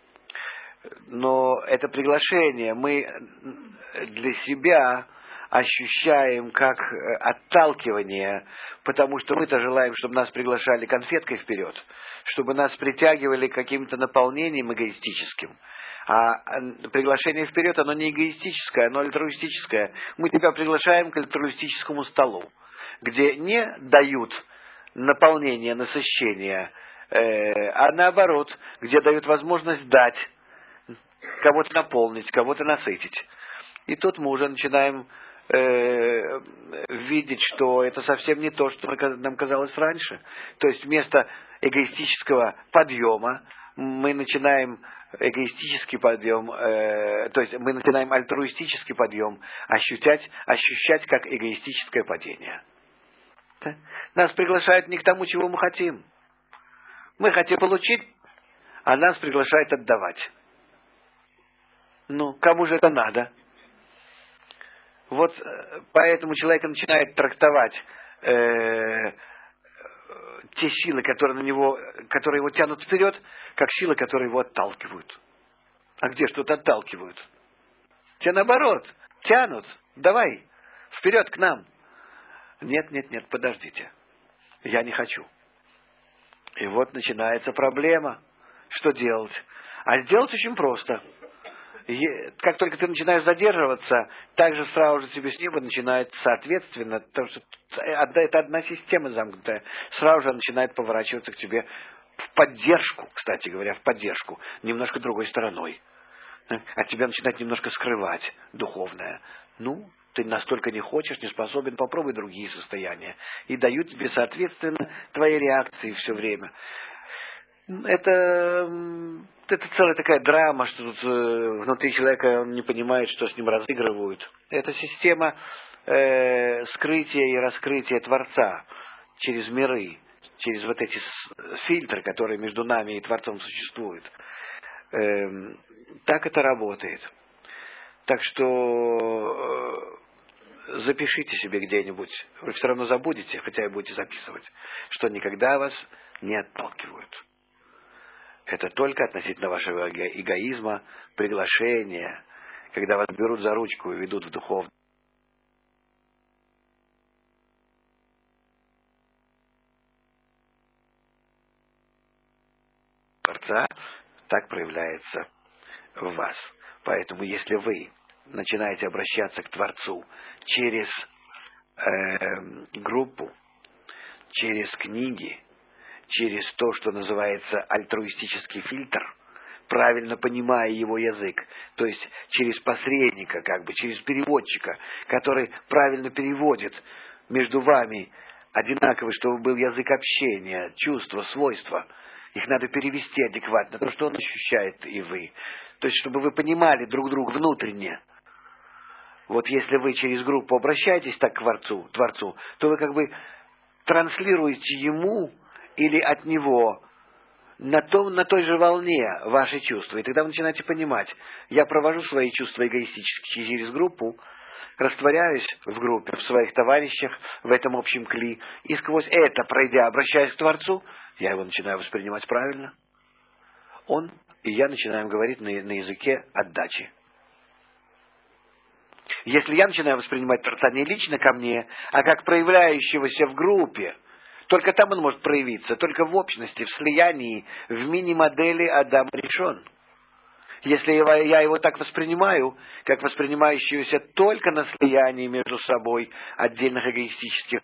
Но это приглашение мы для себя ощущаем как отталкивание, потому что мы-то желаем, чтобы нас приглашали конфеткой вперед, чтобы нас притягивали каким-то наполнением эгоистическим. А приглашение вперед, оно не эгоистическое, оно альтруистическое. Мы тебя приглашаем к альтруистическому столу, где не дают наполнение, насыщение, а наоборот, где дают возможность дать, кого-то наполнить, кого-то насытить. И тут мы уже начинаем видеть, что это совсем не то, что нам казалось раньше. То есть вместо эгоистического подъема мы начинаем эгоистический подъем, то есть мы начинаем альтруистический подъем ощущать как эгоистическое падение. Да? Нас приглашают не к тому, чего мы хотим. Мы хотим получить, а нас приглашают отдавать. Ну, кому же это надо? Вот поэтому человек начинает трактовать те силы, которые его тянут вперед, как силы, которые его отталкивают. А где что-то отталкивают? Тебя наоборот, тянут. Давай, вперед к нам. Нет, подождите. Я не хочу. И вот начинается проблема. Что делать? А сделать очень просто. Как только ты начинаешь задерживаться, так же сразу же тебе с неба начинает, соответственно, потому что это одна система замкнутая, сразу же начинает поворачиваться к тебе в поддержку, кстати говоря, в поддержку, немножко другой стороной. От тебя начинает немножко скрывать духовное. Ну, ты настолько не хочешь, не способен, попробуй другие состояния. И дают тебе, соответственно, твои реакции все время. Это целая такая драма, что тут внутри человека он не понимает, что с ним разыгрывают. Это система скрытия и раскрытия Творца через миры, через вот эти фильтры, которые между нами и Творцом существуют. Так это работает. Так что запишите себе где-нибудь, вы все равно забудете, хотя и будете записывать, что никогда вас не отталкивают. Это только относительно вашего эгоизма, приглашения, когда вас берут за ручку и ведут в духовное. Творца так проявляется в вас. Поэтому, если вы начинаете обращаться к Творцу через группу, через книги, через то, что называется альтруистический фильтр, правильно понимая его язык, то есть через посредника, как бы через переводчика, который правильно переводит между вами одинаковый, чтобы был язык общения, чувства, свойства. Их надо перевести адекватно, то, что он ощущает и вы. То есть, чтобы вы понимали друг друга внутренне. Вот если вы через группу обращаетесь так к Творцу, то вы как бы транслируете ему или от него на той же волне ваши чувства. И тогда вы начинаете понимать, я провожу свои чувства эгоистически через группу, растворяюсь в группе, в своих товарищах, в этом общем кли, и сквозь это, пройдя, обращаясь к Творцу, я его начинаю воспринимать правильно. Он и я начинаем говорить на языке отдачи. Если я начинаю воспринимать Творца не лично ко мне, а как проявляющегося в группе, только там он может проявиться, только в общности, в слиянии, в мини-модели Адам Ришон. Если я его так воспринимаю, как воспринимающегося только на слиянии между собой отдельных эгоистических,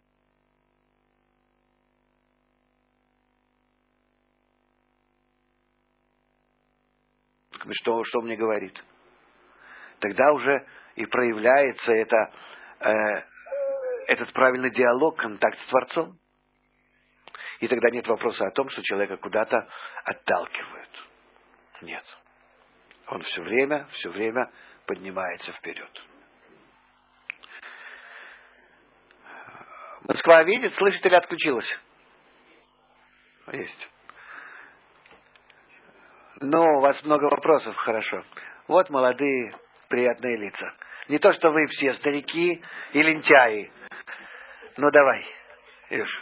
что он мне говорит? Тогда уже и проявляется этот правильный диалог, контакт с Творцом. И тогда нет вопроса о том, что человека куда-то отталкивают. Нет. Он все время поднимается вперед. Москва видит, слышит или отключилась? Есть. Ну, у вас много вопросов, хорошо. Вот молодые, приятные лица. Не то, что вы все старики и лентяи. Ну, давай, Илюш.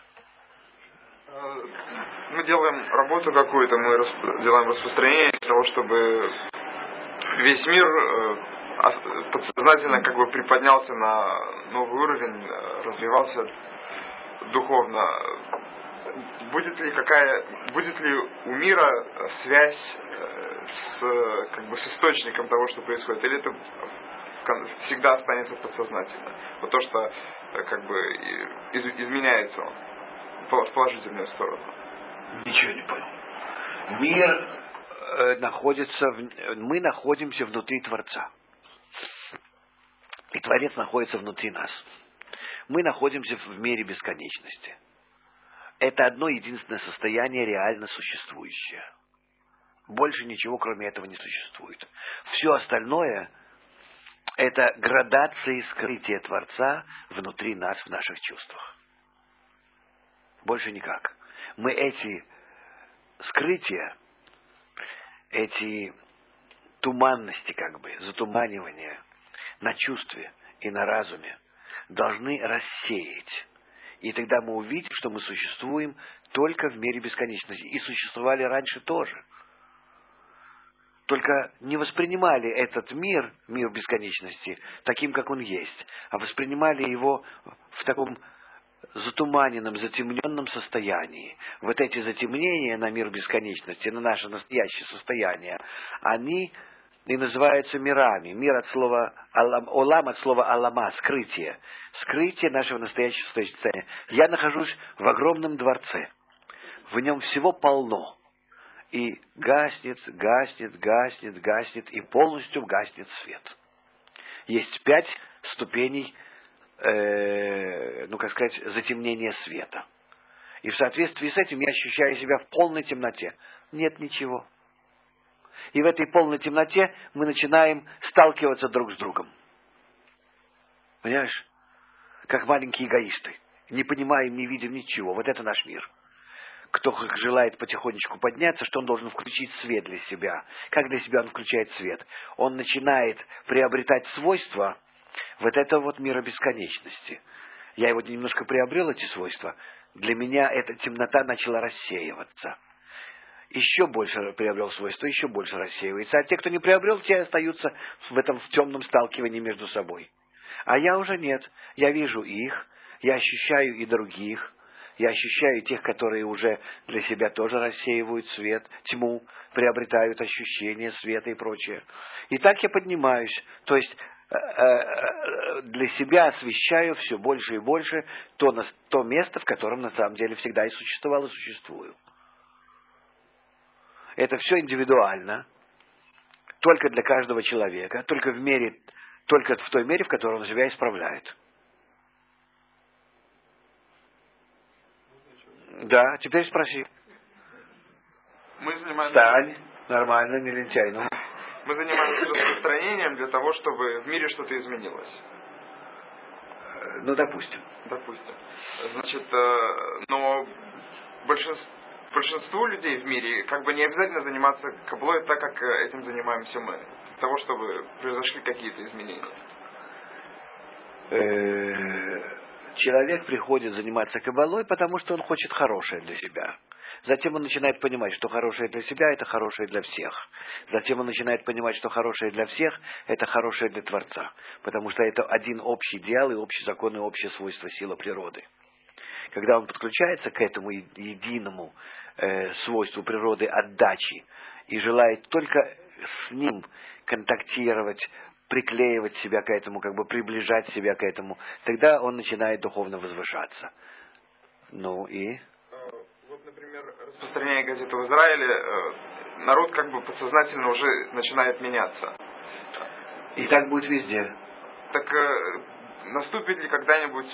Мы делаем работу какую-то, мы делаем распространение для того, чтобы весь мир подсознательно как бы приподнялся на новый уровень, развивался духовно. Будет ли у мира связь с источником того, что происходит, или это всегда останется подсознательно? Вот то, что изменяется он в положительную сторону. Ничего не понял. Мы находимся внутри Творца. И Творец находится внутри нас. Мы находимся в мире бесконечности. Это одно единственное состояние, реально существующее. Больше ничего, кроме этого, не существует. Все остальное – это градации скрытия Творца внутри нас, в наших чувствах. Больше никак. Мы эти скрытия, эти туманности, затуманивания на чувстве и на разуме должны рассеять. И тогда мы увидим, что мы существуем только в мире бесконечности. И существовали раньше тоже. Только не воспринимали этот мир бесконечности, таким, как он есть, а воспринимали его в таком затуманенном, затемненном состоянии. Вот эти затемнения на мир бесконечности, на наше настоящее состояние, они и называются мирами. Мир от слова олам, от слова алама, скрытие. Скрытие нашего настоящего состояния. Я нахожусь в огромном дворце. В нем всего полно. И гаснет, гаснет, гаснет, гаснет, и полностью гаснет свет. Есть 5 ступеней, затемнения света. И в соответствии с этим я ощущаю себя в полной темноте. Нет ничего. И в этой полной темноте мы начинаем сталкиваться друг с другом. Понимаешь? Как маленькие эгоисты. Не понимаем, не видим ничего. Вот это наш мир. Кто желает потихонечку подняться, что он должен включить свет для себя. Как для себя он включает свет? Он начинает приобретать свойства вот этого вот мира бесконечности. Я его немножко приобрел, эти свойства. Для меня эта темнота начала рассеиваться. Еще больше приобрел свойства, еще больше рассеивается. А те, кто не приобрел, те остаются в этом темном сталкивании между собой. А я уже нет. Я вижу их, я ощущаю и других. Я ощущаю тех, которые уже для себя тоже рассеивают свет, тьму, приобретают ощущение света и прочее. И так я поднимаюсь. То есть для себя освещаю все больше и больше то место, в котором на самом деле всегда и существовал, и существую. Это все индивидуально, только для каждого человека, только в той мере, в которой он себя исправляет. Да, теперь спроси. Мы занимаемся... Встань, нормально, не лентяй, ну. Мы занимаемся распространением для того, чтобы в мире что-то изменилось. Ну, допустим. Допустим. Значит, но большинству людей в мире как бы не обязательно заниматься каббалой так, как этим занимаемся мы. Для того, чтобы произошли какие-то изменения. Человек приходит заниматься каббалой, потому что он хочет хорошее для себя. Затем он начинает понимать, что хорошее для себя – это хорошее для всех. Затем он начинает понимать, что хорошее для всех – это хорошее для Творца. Потому что это один общий идеал и общий закон и общее свойство силы природы. Когда он подключается к этому единому свойству природы отдачи и желает только с ним контактировать, приклеивать себя к этому, как бы приближать себя к этому, тогда он начинает духовно возвышаться. Ну и... Вот, например, распространение газеты в Израиле, народ как бы подсознательно уже начинает меняться. И так будет везде. Так наступит ли когда-нибудь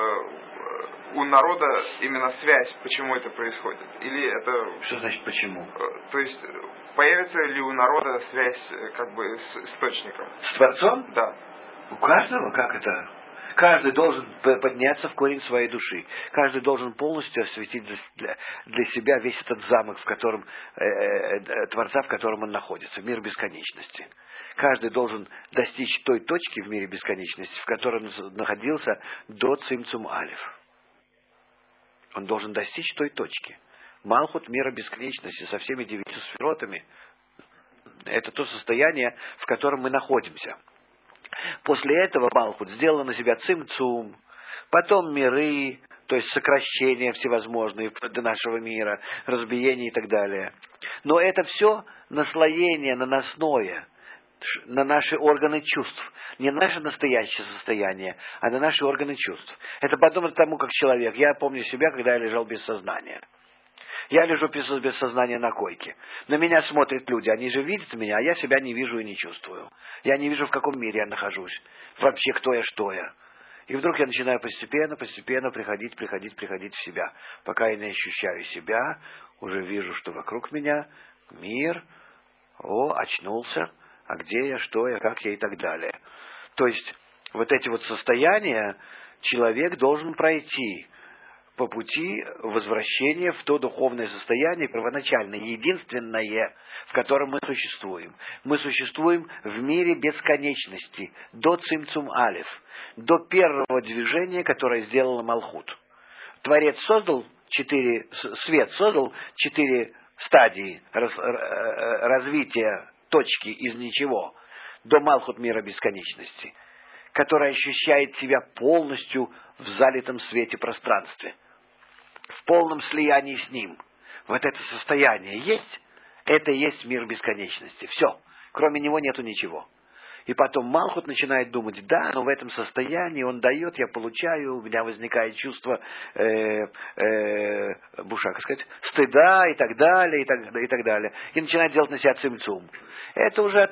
у народа именно связь, почему это происходит? Или это... Что значит почему? То есть появится ли у народа связь как бы с источником? С Творцом? Да. У каждого? Как это? Каждый должен подняться в корень своей души. Каждый должен полностью осветить для себя весь этот замок, в котором, Творца, в котором он находится, мир бесконечности. Каждый должен достичь той точки в мире бесконечности, в которой он находился до Цимцум Алеф. Он должен достичь той точки. Малхут мира бесконечности со всеми 9 сферотами. Это то состояние, в котором мы находимся. После этого Малхут сделал на себя цимцум, потом миры, то есть сокращения всевозможные до нашего мира, разбиение и так далее. Но это все наслоение наносное на наши органы чувств. Не наше настоящее состояние, а на наши органы чувств. Это подобно тому, как человек. Я помню себя, когда я лежал без сознания. Я лежу без сознания на койке. На меня смотрят люди, они же видят меня, а я себя не вижу и не чувствую. Я не вижу, в каком мире я нахожусь. Вообще, кто я, что я. И вдруг я начинаю постепенно приходить в себя. Пока я не ощущаю себя, уже вижу, что вокруг меня мир. Очнулся. А где я, что я, как я и так далее. То есть, вот эти вот состояния человек должен пройти по пути возвращения в то духовное состояние, первоначальное, единственное, в котором мы существуем. Мы существуем в мире бесконечности, до Цимцум Алеф, до первого движения, которое сделало Малхут. Творец создал свет создал 4 стадии развития точки из ничего до Малхут мира бесконечности. который ощущает себя полностью в залитом свете пространстве, в полном слиянии с ним. Вот это состояние есть, это и есть мир бесконечности. Все. Кроме него нету ничего. И потом Малхут начинает думать, да, но в этом состоянии он дает, я получаю, у меня возникает чувство, как сказать, стыда и так далее, и так далее. И начинает делать на себя цимцум. Это уже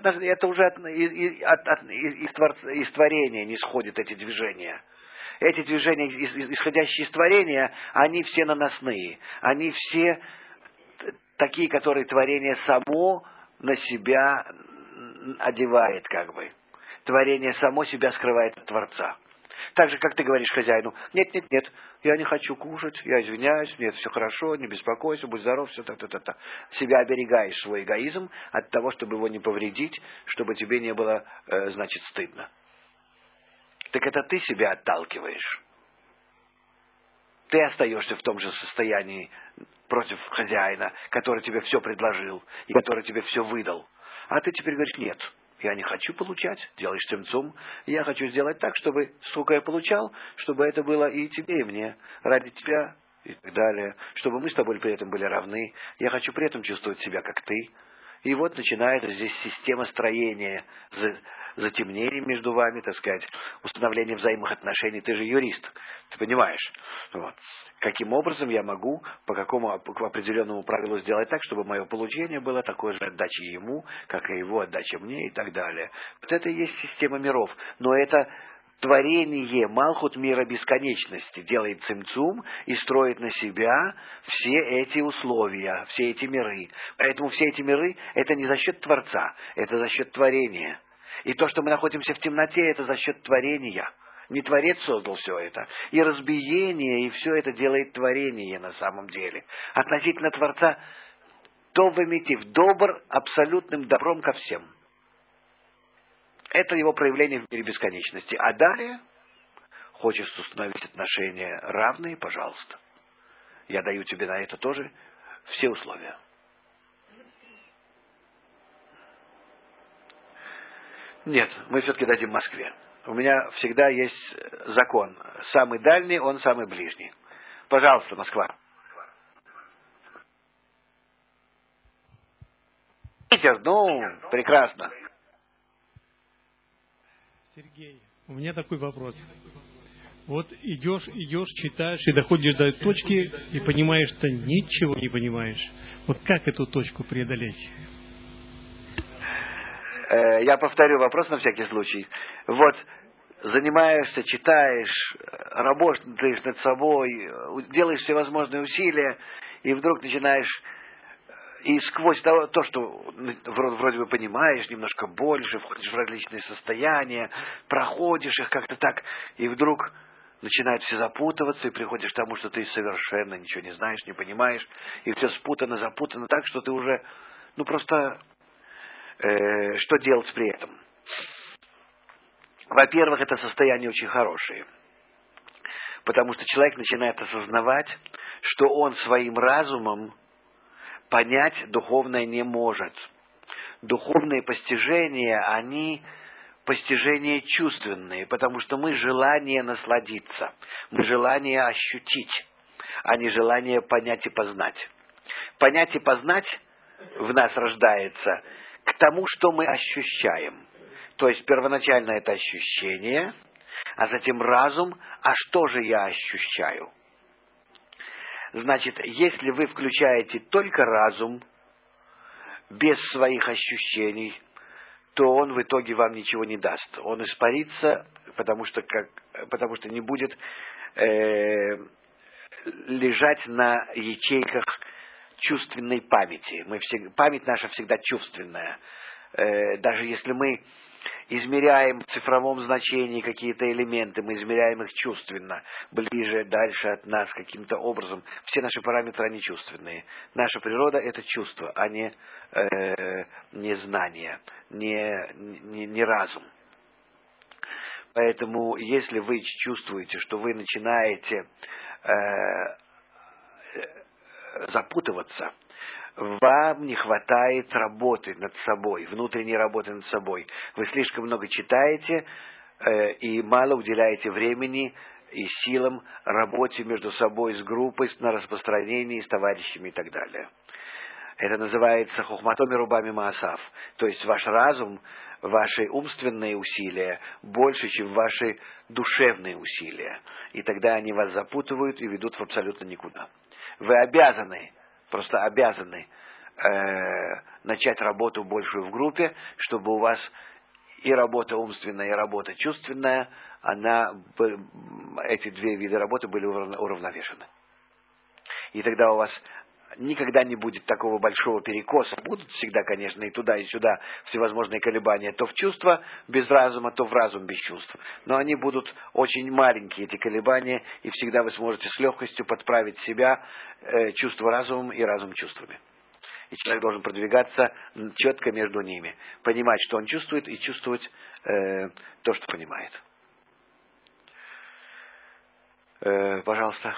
из творения не сходят эти движения. Эти движения, исходящие из творения, они все наносные. Они все такие, которые творение само на себя одевает, как бы. Творение само себя скрывает от Творца. Так же, как ты говоришь хозяину, нет, я не хочу кушать, я извиняюсь, нет, все хорошо, не беспокойся, будь здоров, все та-та-та-та. Себя оберегаешь свой эгоизм от того, чтобы его не повредить, чтобы тебе не было, значит, стыдно. Так это ты себя отталкиваешь. Ты остаешься в том же состоянии против хозяина, который тебе все предложил и который тебе все выдал. А ты теперь говоришь, нет, я не хочу получать, делаешь цимцум, я хочу сделать так, чтобы, сколько я получал, чтобы это было и тебе, и мне, ради тебя, и так далее, чтобы мы с тобой при этом были равны, я хочу при этом чувствовать себя, как ты. И вот начинается здесь система строения, затемнение между вами, так сказать, установление взаимных отношений. Ты же юрист, ты понимаешь. Вот. Каким образом я могу по определенному правилу сделать так, чтобы мое получение было такой же отдачей ему, как и его отдача мне и так далее. Вот это и есть система миров. Но это творение Малхут мира бесконечности делает цимцум и строит на себя все эти условия, все эти миры. Поэтому все эти миры – это не за счет Творца, это за счет творения. И то, что мы находимся в темноте, это за счет творения. Не Творец создал все это. И разбиение, и все это делает творение на самом деле. Относительно Творца, Товэмитив, добр абсолютным добром ко всем. Это его проявление в мире бесконечности. А далее, хочешь установить отношения равные, пожалуйста. Я даю тебе на это тоже все условия. Нет, мы все-таки дадим Москве. У меня всегда есть закон. Самый дальний, он самый ближний. Пожалуйста, Москва. Питер, прекрасно. Сергей, у меня такой вопрос. Вот идешь, читаешь и доходишь до точки и понимаешь, что ничего не понимаешь. Вот как эту точку преодолеть? Я повторю вопрос на всякий случай. Вот занимаешься, читаешь, работаешь над собой, делаешь всевозможные усилия, и вдруг начинаешь, и сквозь то, что вроде бы понимаешь, немножко больше, входишь в различные состояния, проходишь их как-то так, и вдруг начинает все запутываться, и приходишь к тому, что ты совершенно ничего не знаешь, не понимаешь, и все спутано, запутано так, что ты уже, просто... что делать при этом? Во-первых, это состояние очень хорошее. Потому что человек начинает осознавать, что он своим разумом понять духовное не может. Духовные постижения, они постижения чувственные, потому что мы желание насладиться, мы желание ощутить, а не желание понять и познать. Понять и познать в нас рождается к тому, что мы ощущаем. То есть первоначально это ощущение, а затем разум, а что же я ощущаю? Значит, если вы включаете только разум, без своих ощущений, то он в итоге вам ничего не даст. Он испарится, потому что не будет лежать на ячейках чувственной памяти. Память наша всегда чувственная. Даже если мы измеряем в цифровом значении какие-то элементы, мы измеряем их чувственно, ближе, дальше от нас каким-то образом. Все наши параметры, они чувственные. Наша природа – это чувство, а не знание, не разум. Поэтому, если вы чувствуете, что вы начинаете запутываться, вам не хватает работы над собой, внутренней работы над собой. Вы слишком много читаете, и мало уделяете времени и силам работе между собой с группой, на распространении с товарищами и так далее. Это называется хохматоми рубами маасав. То есть ваш разум, ваши умственные усилия больше, чем ваши душевные усилия. И тогда они вас запутывают и ведут в абсолютно никуда. Вы обязаны, просто обязаны начать работу большую в группе, чтобы у вас и работа умственная, и работа чувственная, эти две вида работы были уравновешены. И тогда у вас никогда не будет такого большого перекоса. Будут всегда, конечно, и туда, и сюда всевозможные колебания. То в чувство без разума, то в разум без чувств. Но они будут очень маленькие, эти колебания, и всегда вы сможете с легкостью подправить себя чувство разумом и разум чувствами. И человек должен продвигаться четко между ними. Понимать, что он чувствует, и чувствовать то, что понимает. Пожалуйста.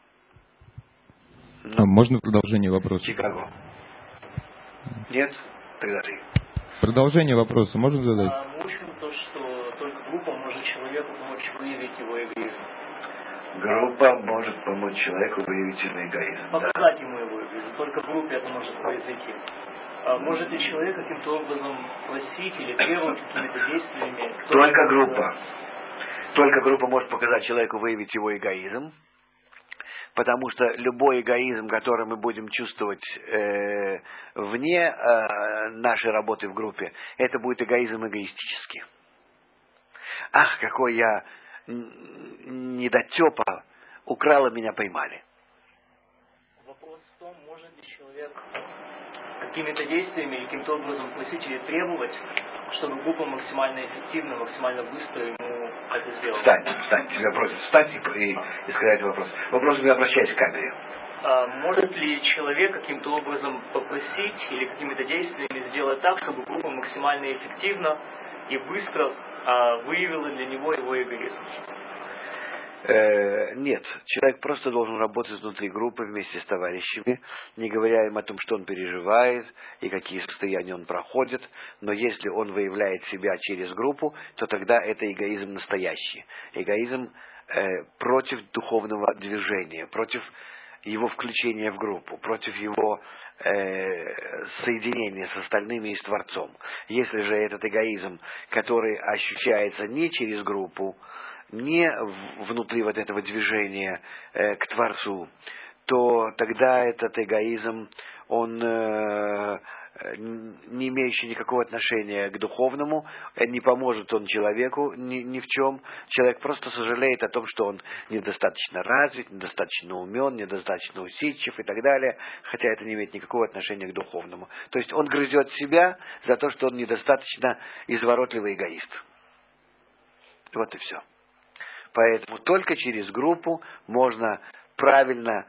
Можно продолжение вопроса? Чикаго. Нет? Тогда ты. Продолжение вопроса можно задать? Мы учим то, что только группа может человеку помочь выявить его эгоизм. Группа может помочь человеку выявить его эгоизм. Показать ему его эгоизм. Только в группе это может произойти. Может ли человек каким-то образом просить или требовать какими-то действиями? Только группа. Только группа может показать человеку выявить его эгоизм. Потому что любой эгоизм, который мы будем чувствовать вне нашей работы в группе, это будет эгоизм эгоистический. Ах, какой я недотепа, украла меня, поймали. Вопрос в том, может ли человек какими-то действиями или каким-то образом просить или требовать, чтобы группа максимально эффективно, максимально быстро ему это сделала. Встань. Тебя просят встать и сказать вопрос. Вопрос не обращайся к камере. Может ли человек каким-то образом попросить или какими-то действиями сделать так, чтобы группа максимально эффективно и быстро выявила для него его эгоизм? Нет, человек просто должен работать внутри группы вместе с товарищами, не говоря им о том, что он переживает и какие состояния он проходит, но если он выявляет себя через группу, то тогда это эгоизм настоящий. Эгоизм против духовного движения, против его включения в группу, против его соединения с остальными и с Творцом. Если же этот эгоизм, который ощущается не через группу, не внутри вот этого движения к Творцу, то тогда этот эгоизм, он не имеющий никакого отношения к духовному, не поможет он человеку ни в чем. Человек просто сожалеет о том, что он недостаточно развит, недостаточно умен, недостаточно усидчив и так далее, хотя это не имеет никакого отношения к духовному. То есть он грызет себя за то, что он недостаточно изворотливый эгоист. Вот и все. Поэтому только через группу можно правильно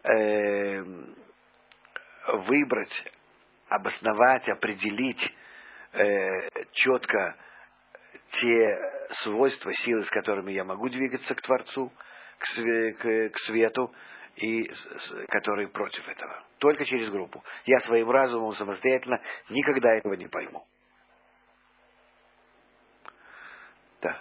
выбрать, обосновать, определить четко те свойства, силы, с которыми я могу двигаться к Творцу, к свету, и которые против этого. Только через группу. Я своим разумом самостоятельно никогда этого не пойму. Да.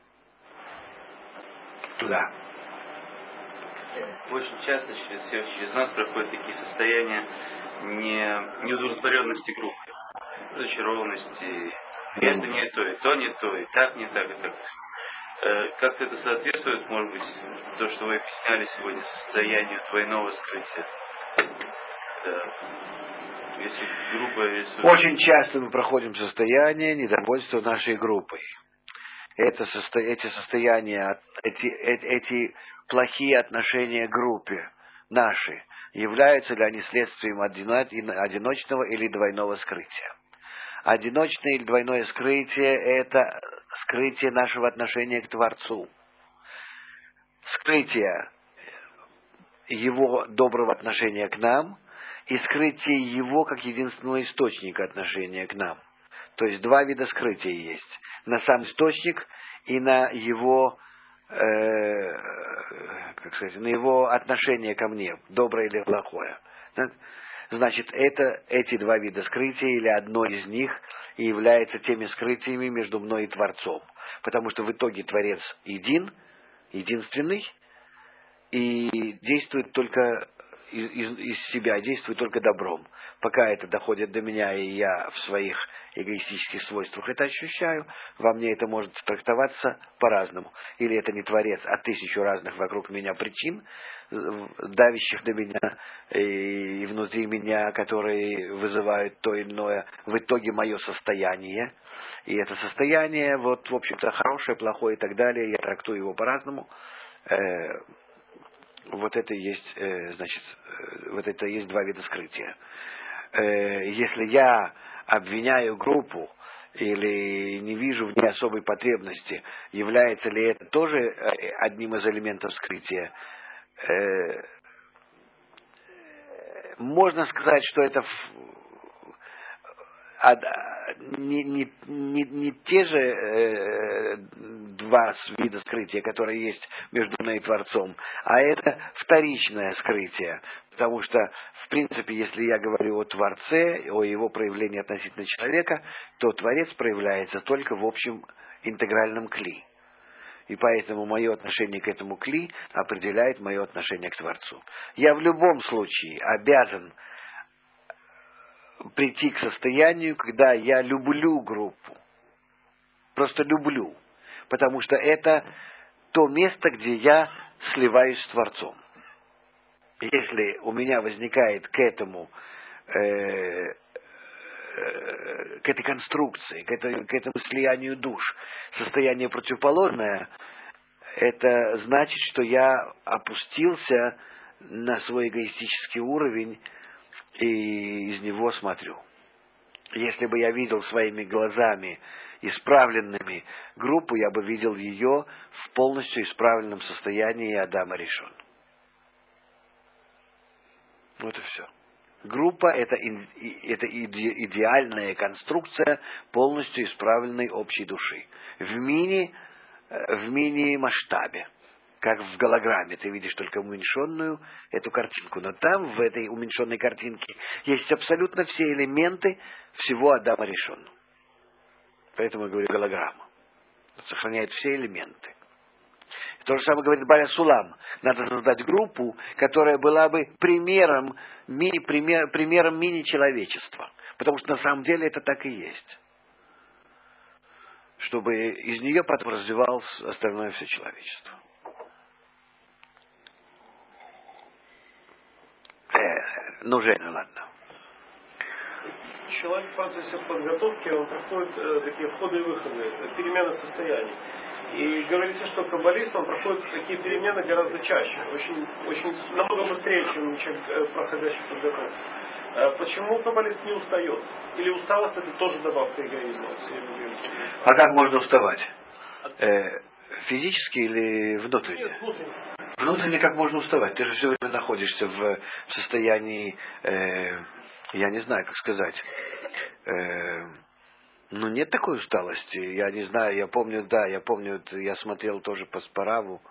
Туда. Очень часто через нас проходят такие состояния неудовлетворенности группы, разочарованности. И это не то, и то не то, и так не так, и так. Как-то это соответствует, может быть, то, что вы объясняли сегодня, состоянию двойного скрытия. Да. Если группа... Очень часто мы проходим состояние недовольства нашей группой. Эти состояния, эти плохие отношения к группе наши, являются ли они следствием одиночного или двойного скрытия? Одиночное или двойное скрытие – это скрытие нашего отношения к Творцу. Скрытие Его доброго отношения к нам и скрытие Его как единственного источника отношения к нам. То есть два вида скрытия есть. На сам источник и на его, на его отношение ко мне, доброе или плохое. значит, эти два вида скрытия или одно из них и является теми скрытиями между мной и Творцом. Потому что в итоге Творец единственный, и действует только из себя, действует только добром. Пока это доходит до меня, и я в своих эгоистических свойствах это ощущаю, во мне это может трактоваться по-разному. Или это не Творец, а 1000 разных вокруг меня причин, давящих на меня и внутри меня, которые вызывают то или иное, в итоге мое состояние. И это состояние, вот, в общем-то, хорошее, плохое и так далее, я трактую его по-разному. Вот это и есть, значит, вот это и есть два вида скрытия. Если я обвиняю группу или не вижу в ней особой потребности, является ли это тоже одним из элементов скрытия? Можно сказать, что это не те же два вида скрытия, которые есть между мной и Творцом, а это вторичное скрытие. Потому что, в принципе, если я говорю о Творце, о его проявлении относительно человека, то Творец проявляется только в общем интегральном кли. И поэтому мое отношение к этому кли определяет мое отношение к Творцу. Я в любом случае обязан прийти к состоянию, когда я люблю группу. Просто люблю. Потому что это то место, где я сливаюсь с Творцом. Если у меня возникает к этому, к этой конструкции, к этому слиянию душ, состояние противоположное, это значит, что я опустился на свой эгоистический уровень и из него смотрю. Если бы я видел своими глазами исправленными группу, я бы видел ее в полностью исправленном состоянии Адама Ришон. Вот и все. Группа это идеальная конструкция полностью исправленной общей души. В мини-масштабе. Как в голограмме, ты видишь только уменьшенную эту картинку. Но там, в этой уменьшенной картинке, есть абсолютно все элементы всего Адама Ришон. Поэтому я говорю голограмма. Сохраняет все элементы. То же самое говорит Баля Сулам. Надо создать группу, которая была бы примером мини-человечества. Потому что на самом деле это так и есть. Чтобы из нее потом развивалось остальное все человечество. Ну, Женя, ладно. Человек в процессе подготовки, он проходит такие входы и выходы, перемены состояний. И говорится, что каббалист, он проходит такие перемены гораздо чаще, очень намного быстрее, чем человек, проходящий подготовку. Почему каббалист не устает? Или усталость это тоже добавка эгоизма? А как можно уставать? Физически или внутренне? Нет, внутренне. Внутренне как можно уставать? Ты же все время находишься в состоянии, я не знаю, как сказать, ну нет такой усталости. Я не знаю, я помню, я смотрел тоже по Спараву.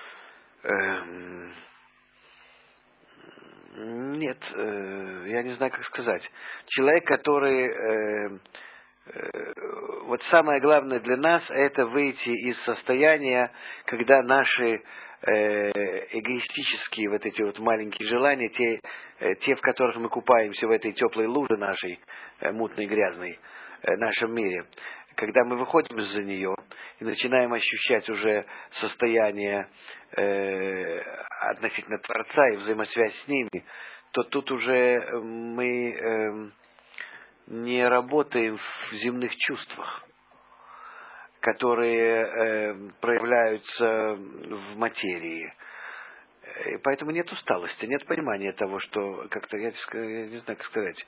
Нет, я не знаю, как сказать. Человек, который... вот самое главное для нас, это выйти из состояния, когда наши эгоистические вот эти вот маленькие желания, те, в которых мы купаемся в этой теплой луже нашей, мутной, грязной, нашем мире, когда мы выходим из-за нее и начинаем ощущать уже состояние относительно Творца и взаимосвязь с ними, то тут уже мы не работаем в земных чувствах, которые проявляются в материи. И поэтому нет усталости, нет понимания того, что как-то, я не знаю, как сказать,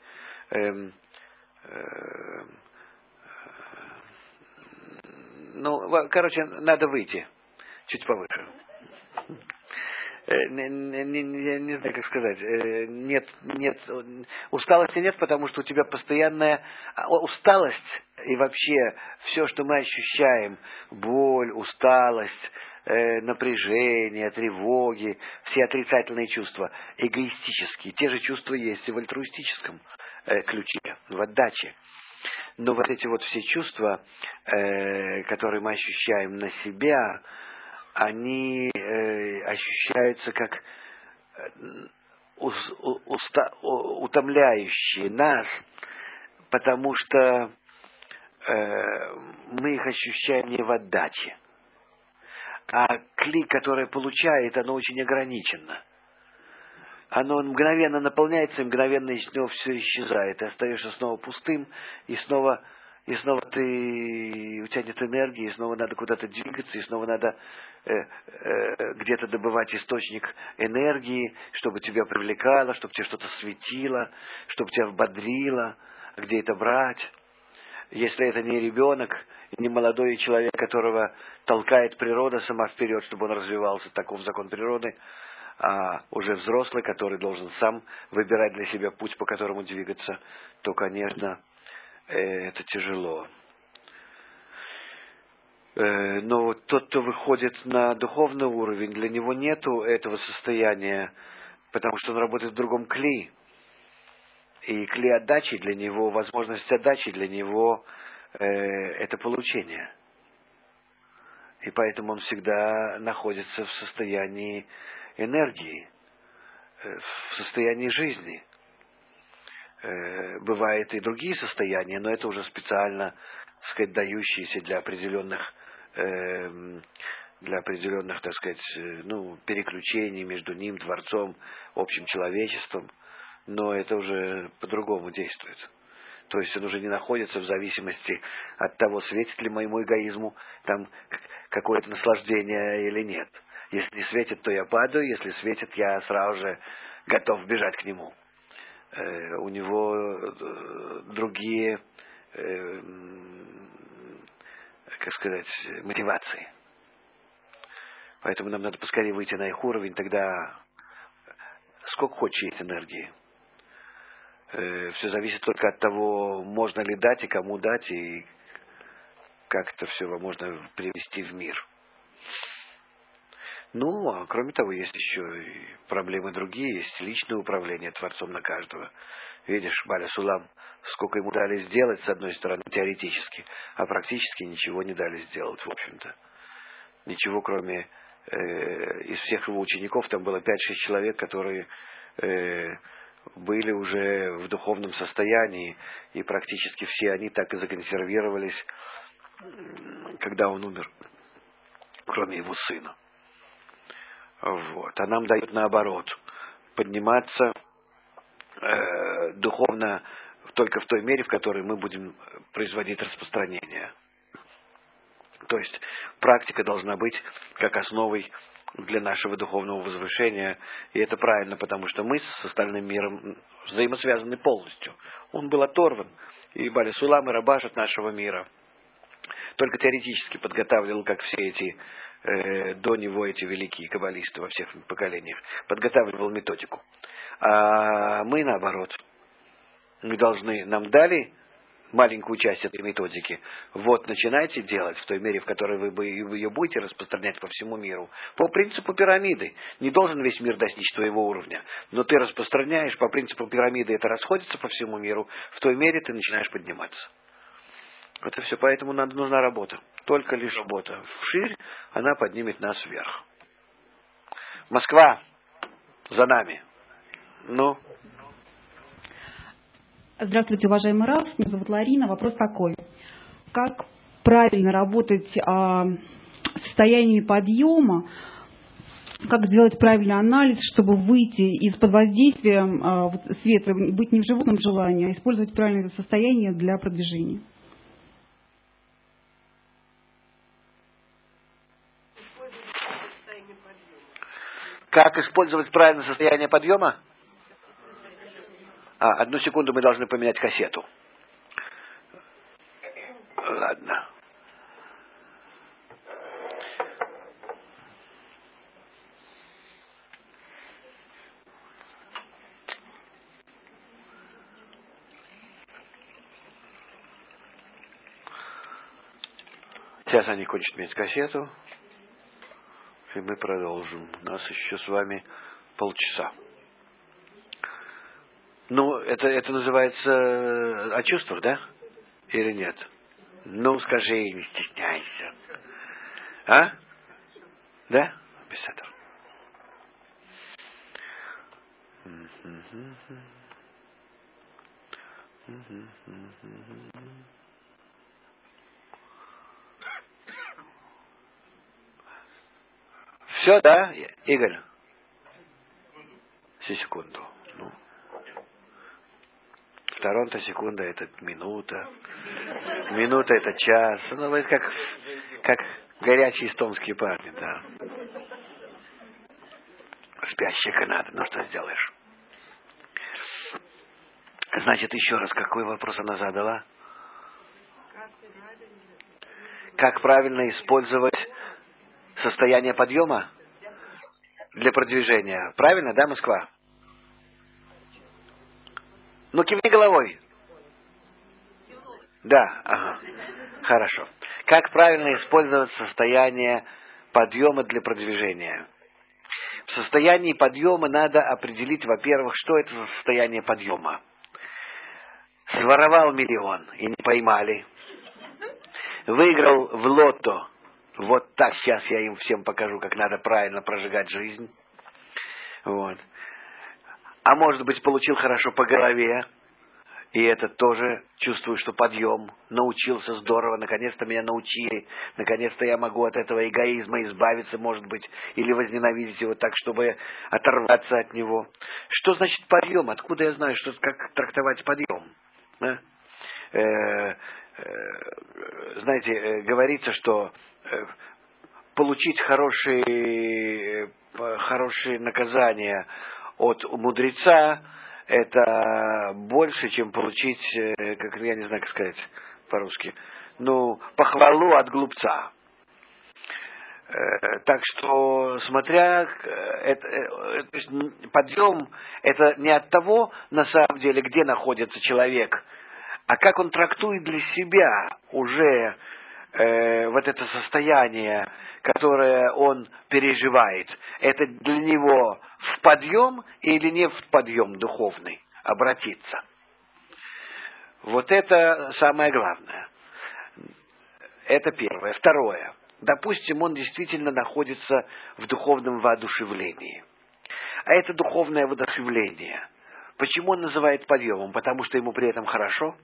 ну, короче, надо выйти чуть повыше. Не знаю, как сказать. Нет, усталости нет, потому что у тебя постоянная усталость и вообще все, что мы ощущаем, боль, усталость, напряжения, тревоги, все отрицательные чувства, эгоистические. Те же чувства есть и в альтруистическом ключе, в отдаче. Но вот эти вот все чувства, которые мы ощущаем на себя, они ощущаются как утомляющие нас, потому что мы их ощущаем не в отдаче. А клик, который получает, оно очень ограничено. Оно мгновенно наполняется, и мгновенно из него все исчезает. Ты остаешься снова пустым, и снова у тебя нет энергии, и снова надо куда-то двигаться, и снова надо где-то добывать источник энергии, чтобы тебя привлекало, чтобы тебе что-то светило, чтобы тебя взбодрило. Где это брать? Если это не ребенок, не молодой человек, которого толкает природа сама вперед, чтобы он развивался, таков закон природы, а уже взрослый, который должен сам выбирать для себя путь, по которому двигаться, то, конечно, это тяжело. Но вот тот, кто выходит на духовный уровень, для него нету этого состояния, потому что он работает в другом кли. И кли отдачи для него, возможность отдачи для него это получение. И поэтому он всегда находится в состоянии энергии, в состоянии жизни. Бывают и другие состояния, но это уже специально, так сказать, дающиеся для определенных, так сказать, переключений между ним, Творцом, общим человечеством. Но это уже по-другому действует. То есть он уже не находится в зависимости от того, светит ли моему эгоизму там какое-то наслаждение или нет. Если не светит, то я падаю, если светит, я сразу же готов бежать к нему. У него другие, как сказать, мотивации. Поэтому нам надо поскорее выйти на их уровень, тогда сколько хочешь есть энергии. Все зависит только от того, можно ли дать и кому дать, и как это все можно привести в мир. Ну, а кроме того, есть еще и проблемы другие, есть личное управление Творцом на каждого. Видишь, Баля Сулам, сколько ему дали сделать, с одной стороны, теоретически, а практически ничего не дали сделать, в общем-то. Ничего, кроме из всех его учеников, там было 5-6 человек, которые были уже в духовном состоянии, и практически все они так и законсервировались, когда он умер, кроме его сына. Вот. А нам дают наоборот, подниматься духовно только в той мере, в которой мы будем производить распространение. То есть практика должна быть как основой для нашего духовного возвышения. И это правильно, потому что мы с остальным миром взаимосвязаны полностью. Он был оторван, и Баля Сулам и Рабаш от нашего мира. Только теоретически подготавливал, как все эти до него эти великие каббалисты во всех поколениях, подготавливал методику. А мы наоборот. Нам дали маленькую часть этой методики. Вот, начинайте делать в той мере, в которой вы ее будете распространять по всему миру. По принципу пирамиды. Не должен весь мир достичь твоего уровня. Но ты распространяешь по принципу пирамиды, это расходится по всему миру. В той мере ты начинаешь подниматься. Это все, поэтому нам нужна работа. Только лишь работа. Вширь, она поднимет нас вверх. Москва за нами. Ну? Здравствуйте, уважаемый Рав. Меня зовут Ларина. Вопрос такой. Как правильно работать с состояниями подъема? Как сделать правильный анализ, чтобы выйти из-под воздействия света, быть не в животном желании, а использовать правильное состояние для продвижения? Как использовать правильное состояние подъема? Одну секунду, мы должны поменять кассету. Ладно. Сейчас они кончат менять кассету. и мы продолжим. У нас еще с вами полчаса. Ну, это называется о чувствах, да? Или нет? Ну, скажи, не стесняйся. А? Да? Беседа. Все, да, Игорь? Секунду. Ну. В Торонто секунда — это минута. Минута — это час. Ну, вы как горячие эстонские парни, да. Спящая Канада. Ну, что сделаешь? Значит, еще раз, какой вопрос она задала? Как правильно использовать состояние подъема для продвижения? Правильно, да, Москва? Ну, кивни головой. Да, ага. Хорошо. Как правильно использовать состояние подъема для продвижения? В состоянии подъема надо определить, во-первых, что это за состояние подъема. Своровал миллион и не поймали. Выиграл в лотто. Вот так сейчас я им всем покажу, как надо правильно прожигать жизнь. Вот. А может быть, получил хорошо по голове. И это тоже чувствую, что подъем. Научился здорово, наконец-то меня научили. Наконец-то я могу от этого эгоизма избавиться, может быть, или возненавидеть его так, чтобы оторваться от него. Что значит подъем? Откуда я знаю, как трактовать подъем? А? Знаете, говорится, что получить хорошие наказания от мудреца — это больше, чем получить, как я не знаю, как сказать по-русски, похвалу от глупца. Так что, смотря, подъем — это не от того, на самом деле, где находится человек, а как он трактует для себя уже вот это состояние, которое он переживает. Это для него в подъем или не в подъем духовный обратиться. Вот это самое главное. Это первое. Второе. Допустим, он действительно находится в духовном воодушевлении. А это духовное воодушевление. Почему он называет подъемом? Потому что ему при этом хорошо.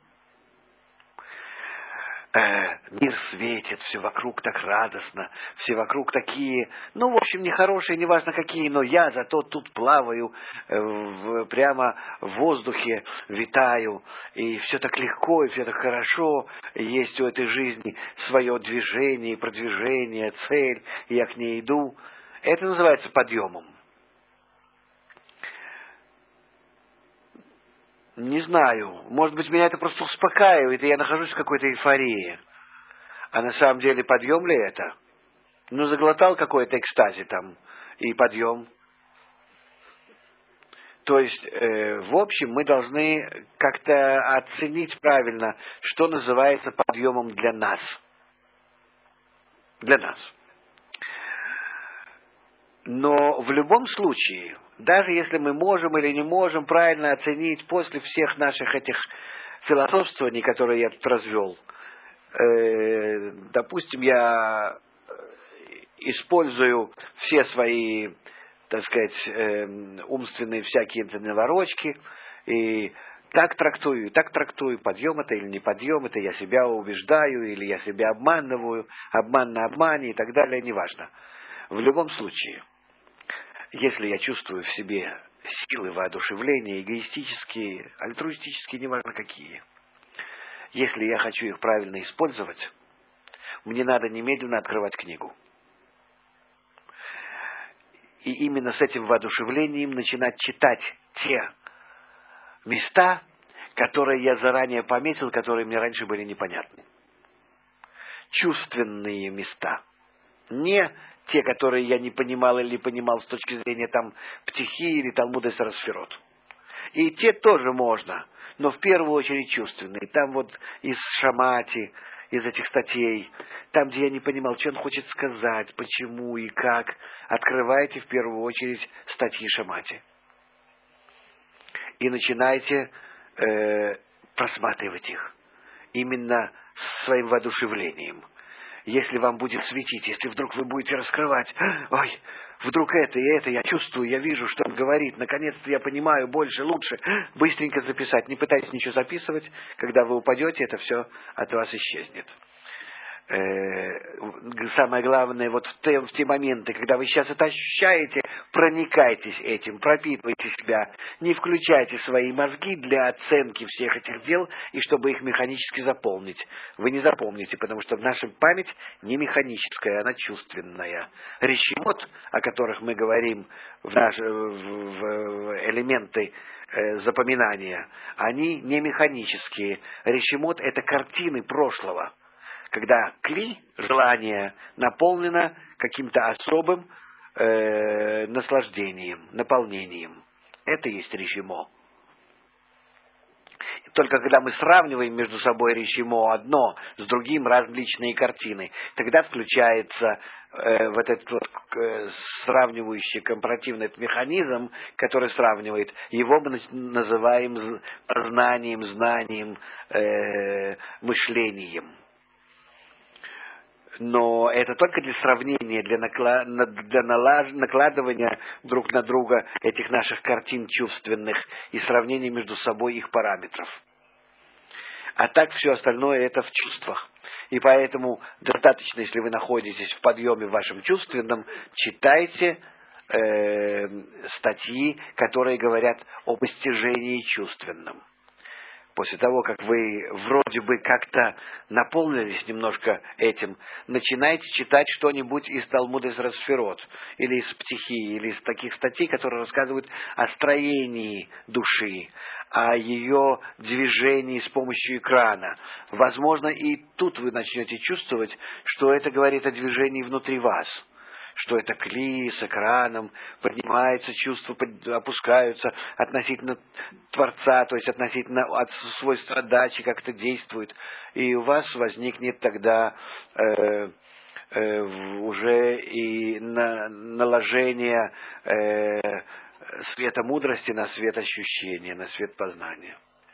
Мир светит, все вокруг так радостно, все вокруг такие, в общем, нехорошие, неважно какие, но я зато тут плаваю, прямо в воздухе витаю, и все так легко, и все так хорошо, и есть у этой жизни свое движение, продвижение, цель, и я к ней иду. Это называется подъемом. Не знаю. Может быть, меня это просто успокаивает, и я нахожусь в какой-то эйфории. А на самом деле подъем ли это? Заглотал какой-то экстазе там, и подъем. То есть, в общем, мы должны как-то оценить правильно, что называется подъемом для нас. Для нас. Но в любом случае, даже если мы можем или не можем правильно оценить после всех наших этих философствований, которые я тут развел, допустим, я использую все свои, так сказать, умственные всякие наворочки, и так трактую, подъем это или не подъем, это я себя убеждаю, или я себя обманываю, обман на обмане и так далее, неважно. В любом случае, если я чувствую в себе силы воодушевления, эгоистические, альтруистические, неважно какие, если я хочу их правильно использовать, мне надо немедленно открывать книгу. И именно с этим воодушевлением начинать читать те места, которые я заранее пометил, которые мне раньше были непонятны. Чувственные места. Не те, которые я не понимал или понимал с точки зрения Птихи или Талмуда Сарасфирот. И те тоже можно, но в первую очередь чувственные. Там из Шамати, из этих статей, там, где я не понимал, что он хочет сказать, почему и как, открывайте в первую очередь статьи Шамати. И начинайте просматривать их. Именно своим воодушевлением. Если вам будет светить, если вдруг вы будете раскрывать, ой, вдруг это и это, я чувствую, я вижу, что он говорит, наконец-то я понимаю больше, лучше, быстренько записать. Не пытайтесь ничего записывать, когда вы упадете, это все от вас исчезнет. Самое главное, вот в те моменты, когда вы сейчас это ощущаете, проникайтесь этим, пропитывайте себя, не включайте свои мозги для оценки всех этих дел, и чтобы их механически заполнить. Вы не запомните, потому что наша память не механическая, она чувственная. Речимот, о которых мы говорим в элементы запоминания, они не механические. Речимот — это картины прошлого. Когда кли, желание, наполнено каким-то особым наслаждением, наполнением. Это и есть речимо. Только когда мы сравниваем между собой речимо одно с другим, различные картины, тогда включается вот этот вот сравнивающий компаративный механизм, который сравнивает. Его мы называем знанием, мышлением. Но это только для сравнения, для накладывания друг на друга этих наших картин чувственных и сравнения между собой их параметров. А так все остальное это в чувствах. И поэтому достаточно, если вы находитесь в подъеме вашем чувственном, читайте статьи, которые говорят о постижении чувственном. После того, как вы вроде бы как-то наполнились немножко этим, начинайте читать что-нибудь из Талмуда из Сферот, или из Птихи, или из таких статей, которые рассказывают о строении души, о ее движении с помощью экрана. Возможно, и тут вы начнете чувствовать, что это говорит о движении внутри вас. Что это кли с экраном, поднимаются чувства, опускаются относительно Творца, то есть относительно от свойства дачи, как это действует. И у вас возникнет тогда уже и наложение света мудрости на свет ощущения, на свет познания.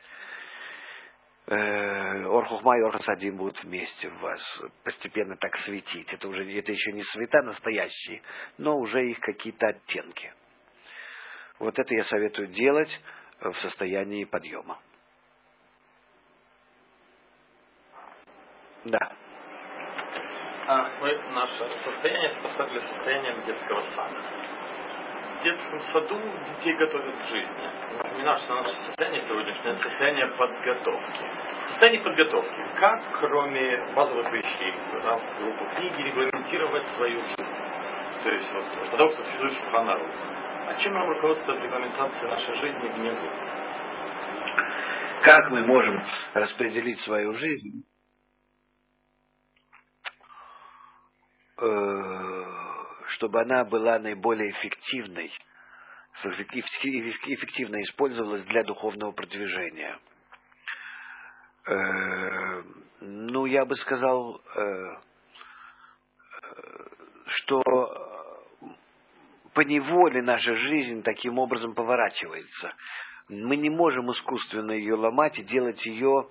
Ор Хохма и Ор Хасадим будут вместе в вас постепенно так светить. Это еще не света настоящие, но уже их какие-то оттенки. Вот это я советую делать в состоянии подъема. Да. Мы наше состояние способны состоянием детского сада. В детском саду детей готовят к жизни. Напоминаю, что наше состояние сегодняшнее – состояние подготовки. Состояние подготовки. Как, кроме базовых вещей, в группу книги, регламентировать свою жизнь? То есть, потому что существует Шулхан Арух. А чем нам руководствует регламентация нашей жизни вне группы? Как мы можем распределить свою жизнь? Чтобы она была наиболее эффективной, эффективно использовалась для духовного продвижения. Ну, я бы сказал, что поневоле наша жизнь таким образом поворачивается. Мы не можем искусственно ее ломать и делать ее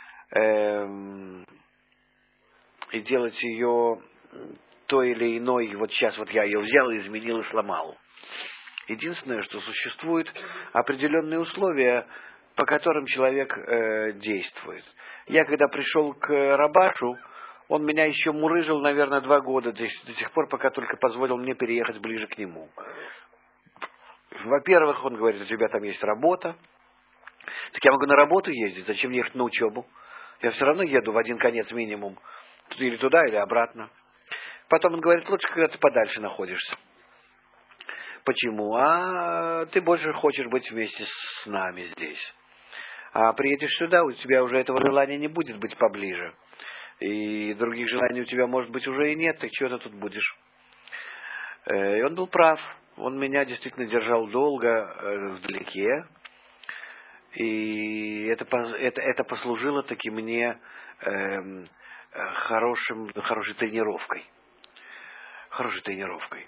той или иной, вот сейчас вот я ее взял, изменил и сломал. Единственное, что существуют определенные условия, по которым человек действует. Я когда пришел к Рабашу, он меня еще мурыжил, наверное, 2 года, до сих пор, пока только позволил мне переехать ближе к нему. Во-первых, он говорит, у тебя там есть работа. Так я могу на работу ездить, зачем мне ехать на учебу? Я все равно еду в один конец минимум. Или туда, или обратно. Потом он говорит, лучше, когда ты подальше находишься. Почему? А ты больше хочешь быть вместе с нами здесь. А приедешь сюда, у тебя уже этого желания не будет быть поближе. И других желаний у тебя, может быть, уже и нет, так чего ты тут будешь? И он был прав. Он меня действительно держал долго вдалеке. И это послужило таки мне хорошей тренировкой. Хорошей тренировкой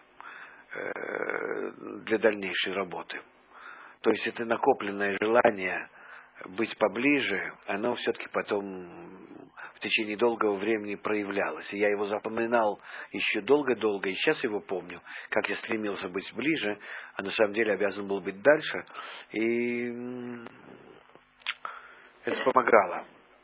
для дальнейшей работы. То есть это накопленное желание быть поближе, оно все-таки потом в течение долгого времени проявлялось. И я его запоминал еще долго-долго, и сейчас его помню, как я стремился быть ближе, а на самом деле обязан был быть дальше. И это помогало.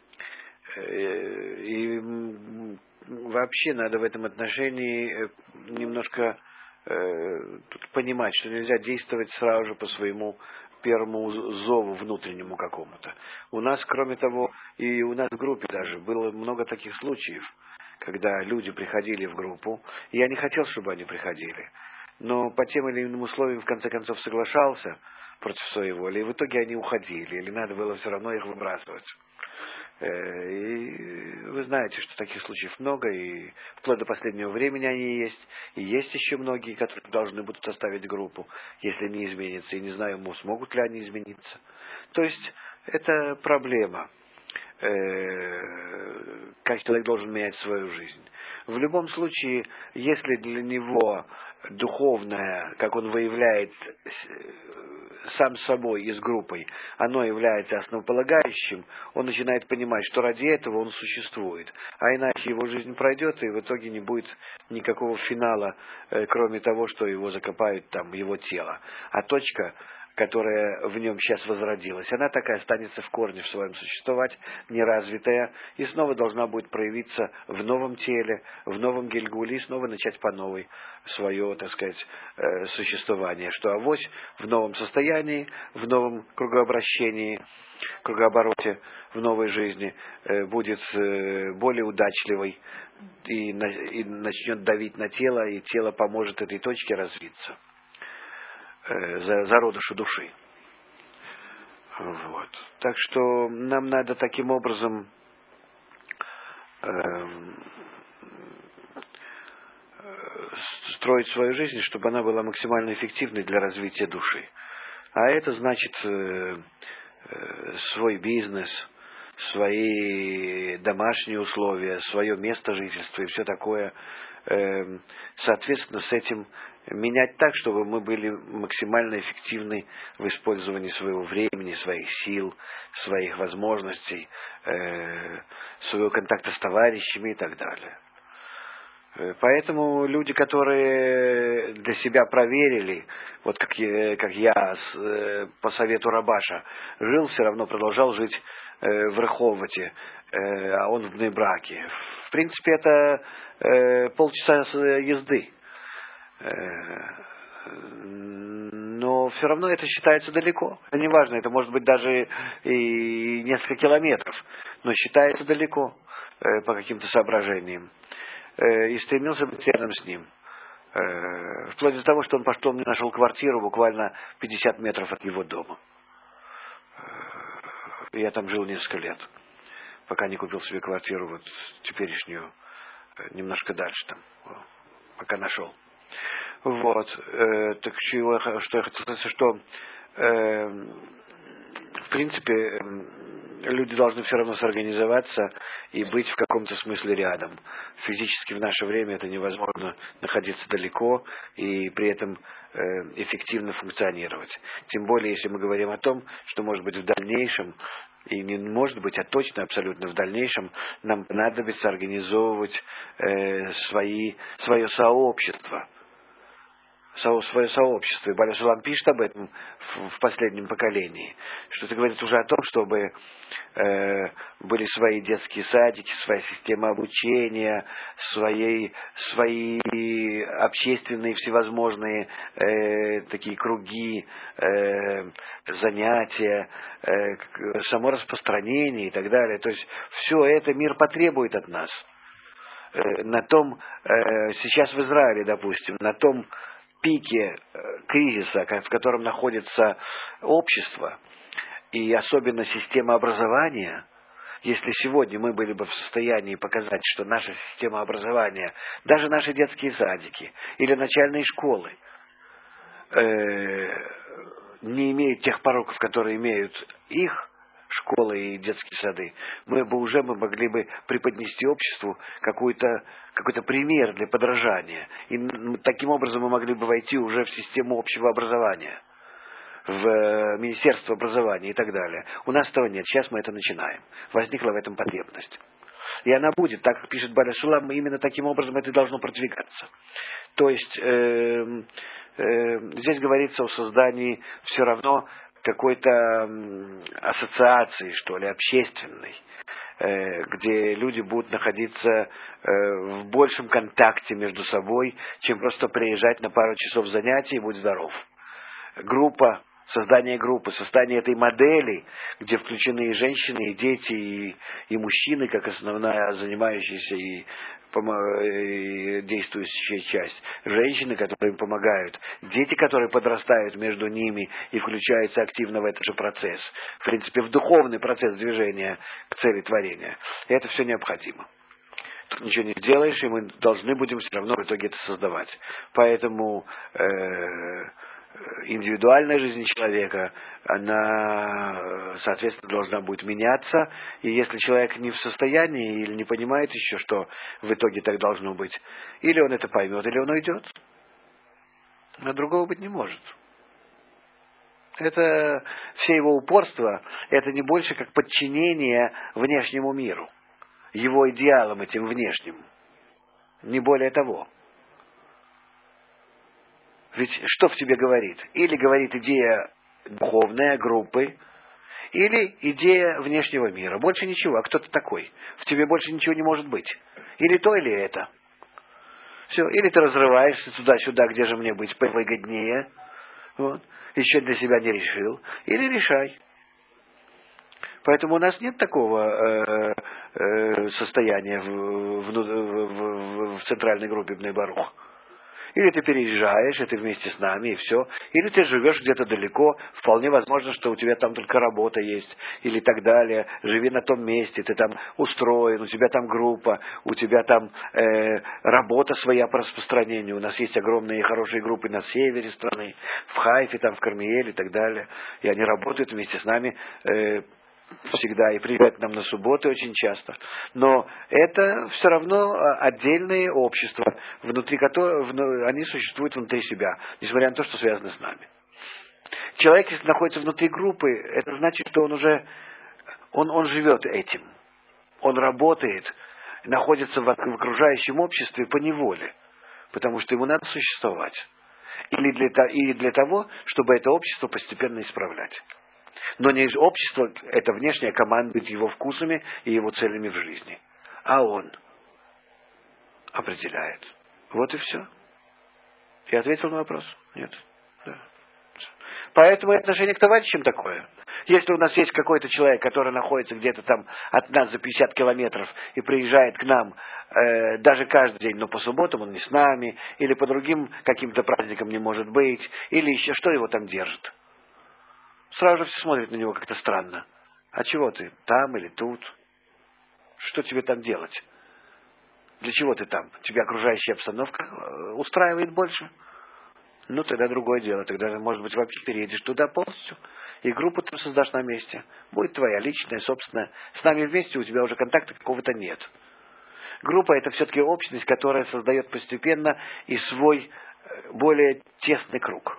И вообще надо в этом отношении немножко понимать, что нельзя действовать сразу же по своему первому зову внутреннему какому-то. У нас, кроме того, и у нас в группе даже было много таких случаев, когда люди приходили в группу, и я не хотел, чтобы они приходили, но по тем или иным условиям в конце концов соглашался против своей воли, и в итоге они уходили, или надо было все равно их выбрасывать. И вы знаете, что таких случаев много, и вплоть до последнего времени они есть, и есть еще многие, которые должны будут оставить группу, если не изменится, и не знаю, смогут ли они измениться. То есть это проблема, как человек должен менять свою жизнь. В любом случае, если для него духовное, как он выявляет сам собой и с группой, оно является основополагающим, он начинает понимать, что ради этого он существует. А иначе его жизнь пройдет, и в итоге не будет никакого финала, кроме того, что его закопают там, его тело. А точка, которая в нем сейчас возродилась, она так и останется в корне в своем существовать, неразвитая, и снова должна будет проявиться в новом теле, в новом Гильгуле, и снова начать по новой свое, так сказать, существование, что авось в новом состоянии, в новом кругообращении, кругообороте, в новой жизни будет более удачливой и начнет давить на тело, и тело поможет этой точке развиться. Зародышу души. Вот. Так что нам надо таким образом строить свою жизнь, чтобы она была максимально эффективной для развития души. А это значит свой бизнес, свои домашние условия, свое место жительства и все такое. Соответственно, с этим менять так, чтобы мы были максимально эффективны в использовании своего времени, своих сил, своих возможностей, своего контакта с товарищами и так далее. Поэтому люди, которые для себя проверили, вот как я по совету Рабаша жил, все равно продолжал жить в Реховоте, а он в Бней-Браке. В принципе, это полчаса езды. Но все равно это считается далеко. Это не важно, это может быть даже и несколько километров, но считается далеко по каким-то соображениям. И стремился быть рядом с ним. Вплоть до того, что он пошел, мне нашел квартиру буквально 50 метров от его дома. Я там жил несколько лет, пока не купил себе квартиру, вот теперешнюю, немножко дальше там, пока нашел. Вот. Так что я хотел сказать, что в принципе люди должны все равно сорганизоваться и быть в каком-то смысле рядом. Физически в наше время это невозможно находиться далеко и при этом эффективно функционировать. Тем более, если мы говорим о том, что может быть в дальнейшем, и не может быть, а точно абсолютно в дальнейшем, нам понадобится организовывать свое сообщество. Свое сообщество. И Бааль Шулам пишет об этом в последнем поколении, что это говорит уже о том, чтобы были свои детские садики, своя система обучения, свои общественные всевозможные такие круги, занятия, само распространение и так далее. То есть все это мир потребует от нас. На том, сейчас в Израиле, допустим, на том пике кризиса, в котором находится общество, и особенно система образования, если сегодня мы были бы в состоянии показать, что наша система образования, даже наши детские садики или начальные школы не имеют тех пороков, которые имеют их школы и детские сады, мы могли бы преподнести обществу какой-то пример для подражания. И таким образом мы могли бы войти уже в систему общего образования, в Министерство образования и так далее. У нас этого нет, сейчас мы это начинаем. Возникла в этом потребность. И она будет, так как пишет Баля Сулам, именно таким образом это должно продвигаться. То есть здесь говорится о создании все равно какой-то ассоциации, что ли, общественной, где люди будут находиться в большем контакте между собой, чем просто приезжать на пару часов занятий и будь здоров. Создание группы, создание этой модели, где включены и женщины, и дети, и мужчины, как основная занимающаяся и действующая часть, женщины, которые им помогают, дети, которые подрастают между ними и включаются активно в этот же процесс, в принципе, в духовный процесс движения к цели творения. И это все необходимо. Тут ничего не сделаешь, и мы должны будем все равно в итоге это создавать. Поэтому индивидуальная жизнь человека, она, соответственно, должна будет меняться. И если человек не в состоянии или не понимает еще, что в итоге так должно быть, или он это поймет, или он уйдет. Но другого быть не может. Это все его упорство, это не больше как подчинение внешнему миру, его идеалам этим внешним. Не более того. Ведь что в тебе говорит? Или говорит идея духовная, группы, или идея внешнего мира. Больше ничего. А кто ты такой? В тебе больше ничего не может быть. Или то, или это. Все. Или ты разрываешься туда-сюда, где же мне быть повыгоднее. Вот. Еще для себя не решил. Или решай. Поэтому у нас нет такого состояния в центральной группе Бней Барух. Или ты переезжаешь, и ты вместе с нами, и все. Или ты живешь где-то далеко, вполне возможно, что у тебя там только работа есть, или так далее. Живи на том месте, ты там устроен, у тебя там группа, у тебя там работа своя по распространению. У нас есть огромные хорошие группы на севере страны, в Хайфе, там в Кармиеле и так далее. И они работают вместе с нами всегда и приезжают к нам на субботы очень часто. Но это все равно отдельные общества, внутри которых они существуют внутри себя, несмотря на то, что связаны с нами. Человек, если находится внутри группы, это значит, что он уже живет этим. Он работает, находится в окружающем обществе по неволе, потому что ему надо существовать. Или для того, чтобы это общество постепенно исправлять. Но не общество, это внешнее, командует его вкусами и его целями в жизни. А он определяет. Вот и все. Я ответил на вопрос? Нет. Да. Поэтому отношение к товарищам такое. Если у нас есть какой-то человек, который находится где-то там от нас за 50 километров и приезжает к нам даже каждый день, но по субботам он не с нами, или по другим каким-то праздникам не может быть, или еще что его там держит. Сразу же все смотрят на него как-то странно. А чего ты? Там или тут? Что тебе там делать? Для чего ты там? Тебя окружающая обстановка устраивает больше? Ну, тогда другое дело. Тогда, может быть, вообще переедешь туда полностью. И группу там создашь на месте. Будет твоя личная, собственная. С нами вместе у тебя уже контакта какого-то нет. Группа — это все-таки общность, которая создает постепенно и свой более тесный круг.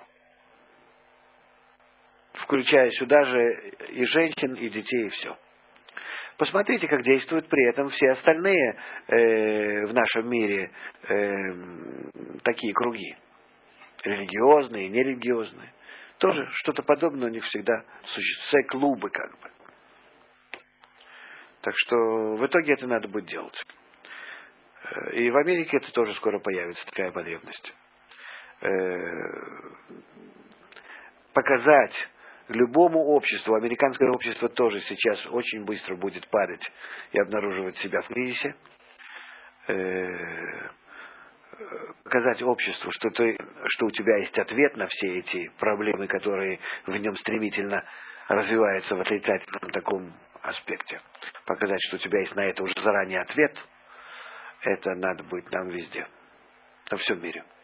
Включая сюда же и женщин, и детей, и все. Посмотрите, как действуют при этом все остальные в нашем мире такие круги. Религиозные, и нерелигиозные. Тоже что-то подобное у них всегда существует. Клубы как бы. Так что в итоге это надо будет делать. И в Америке это тоже скоро появится, такая потребность. Показать любому обществу, американское общество тоже сейчас очень быстро будет падать и обнаруживать себя в кризисе. Показать обществу, что у тебя есть ответ на все эти проблемы, которые в нем стремительно развиваются в отрицательном таком аспекте. Показать, что у тебя есть на это уже заранее ответ, это надо будет нам везде, во всем мире.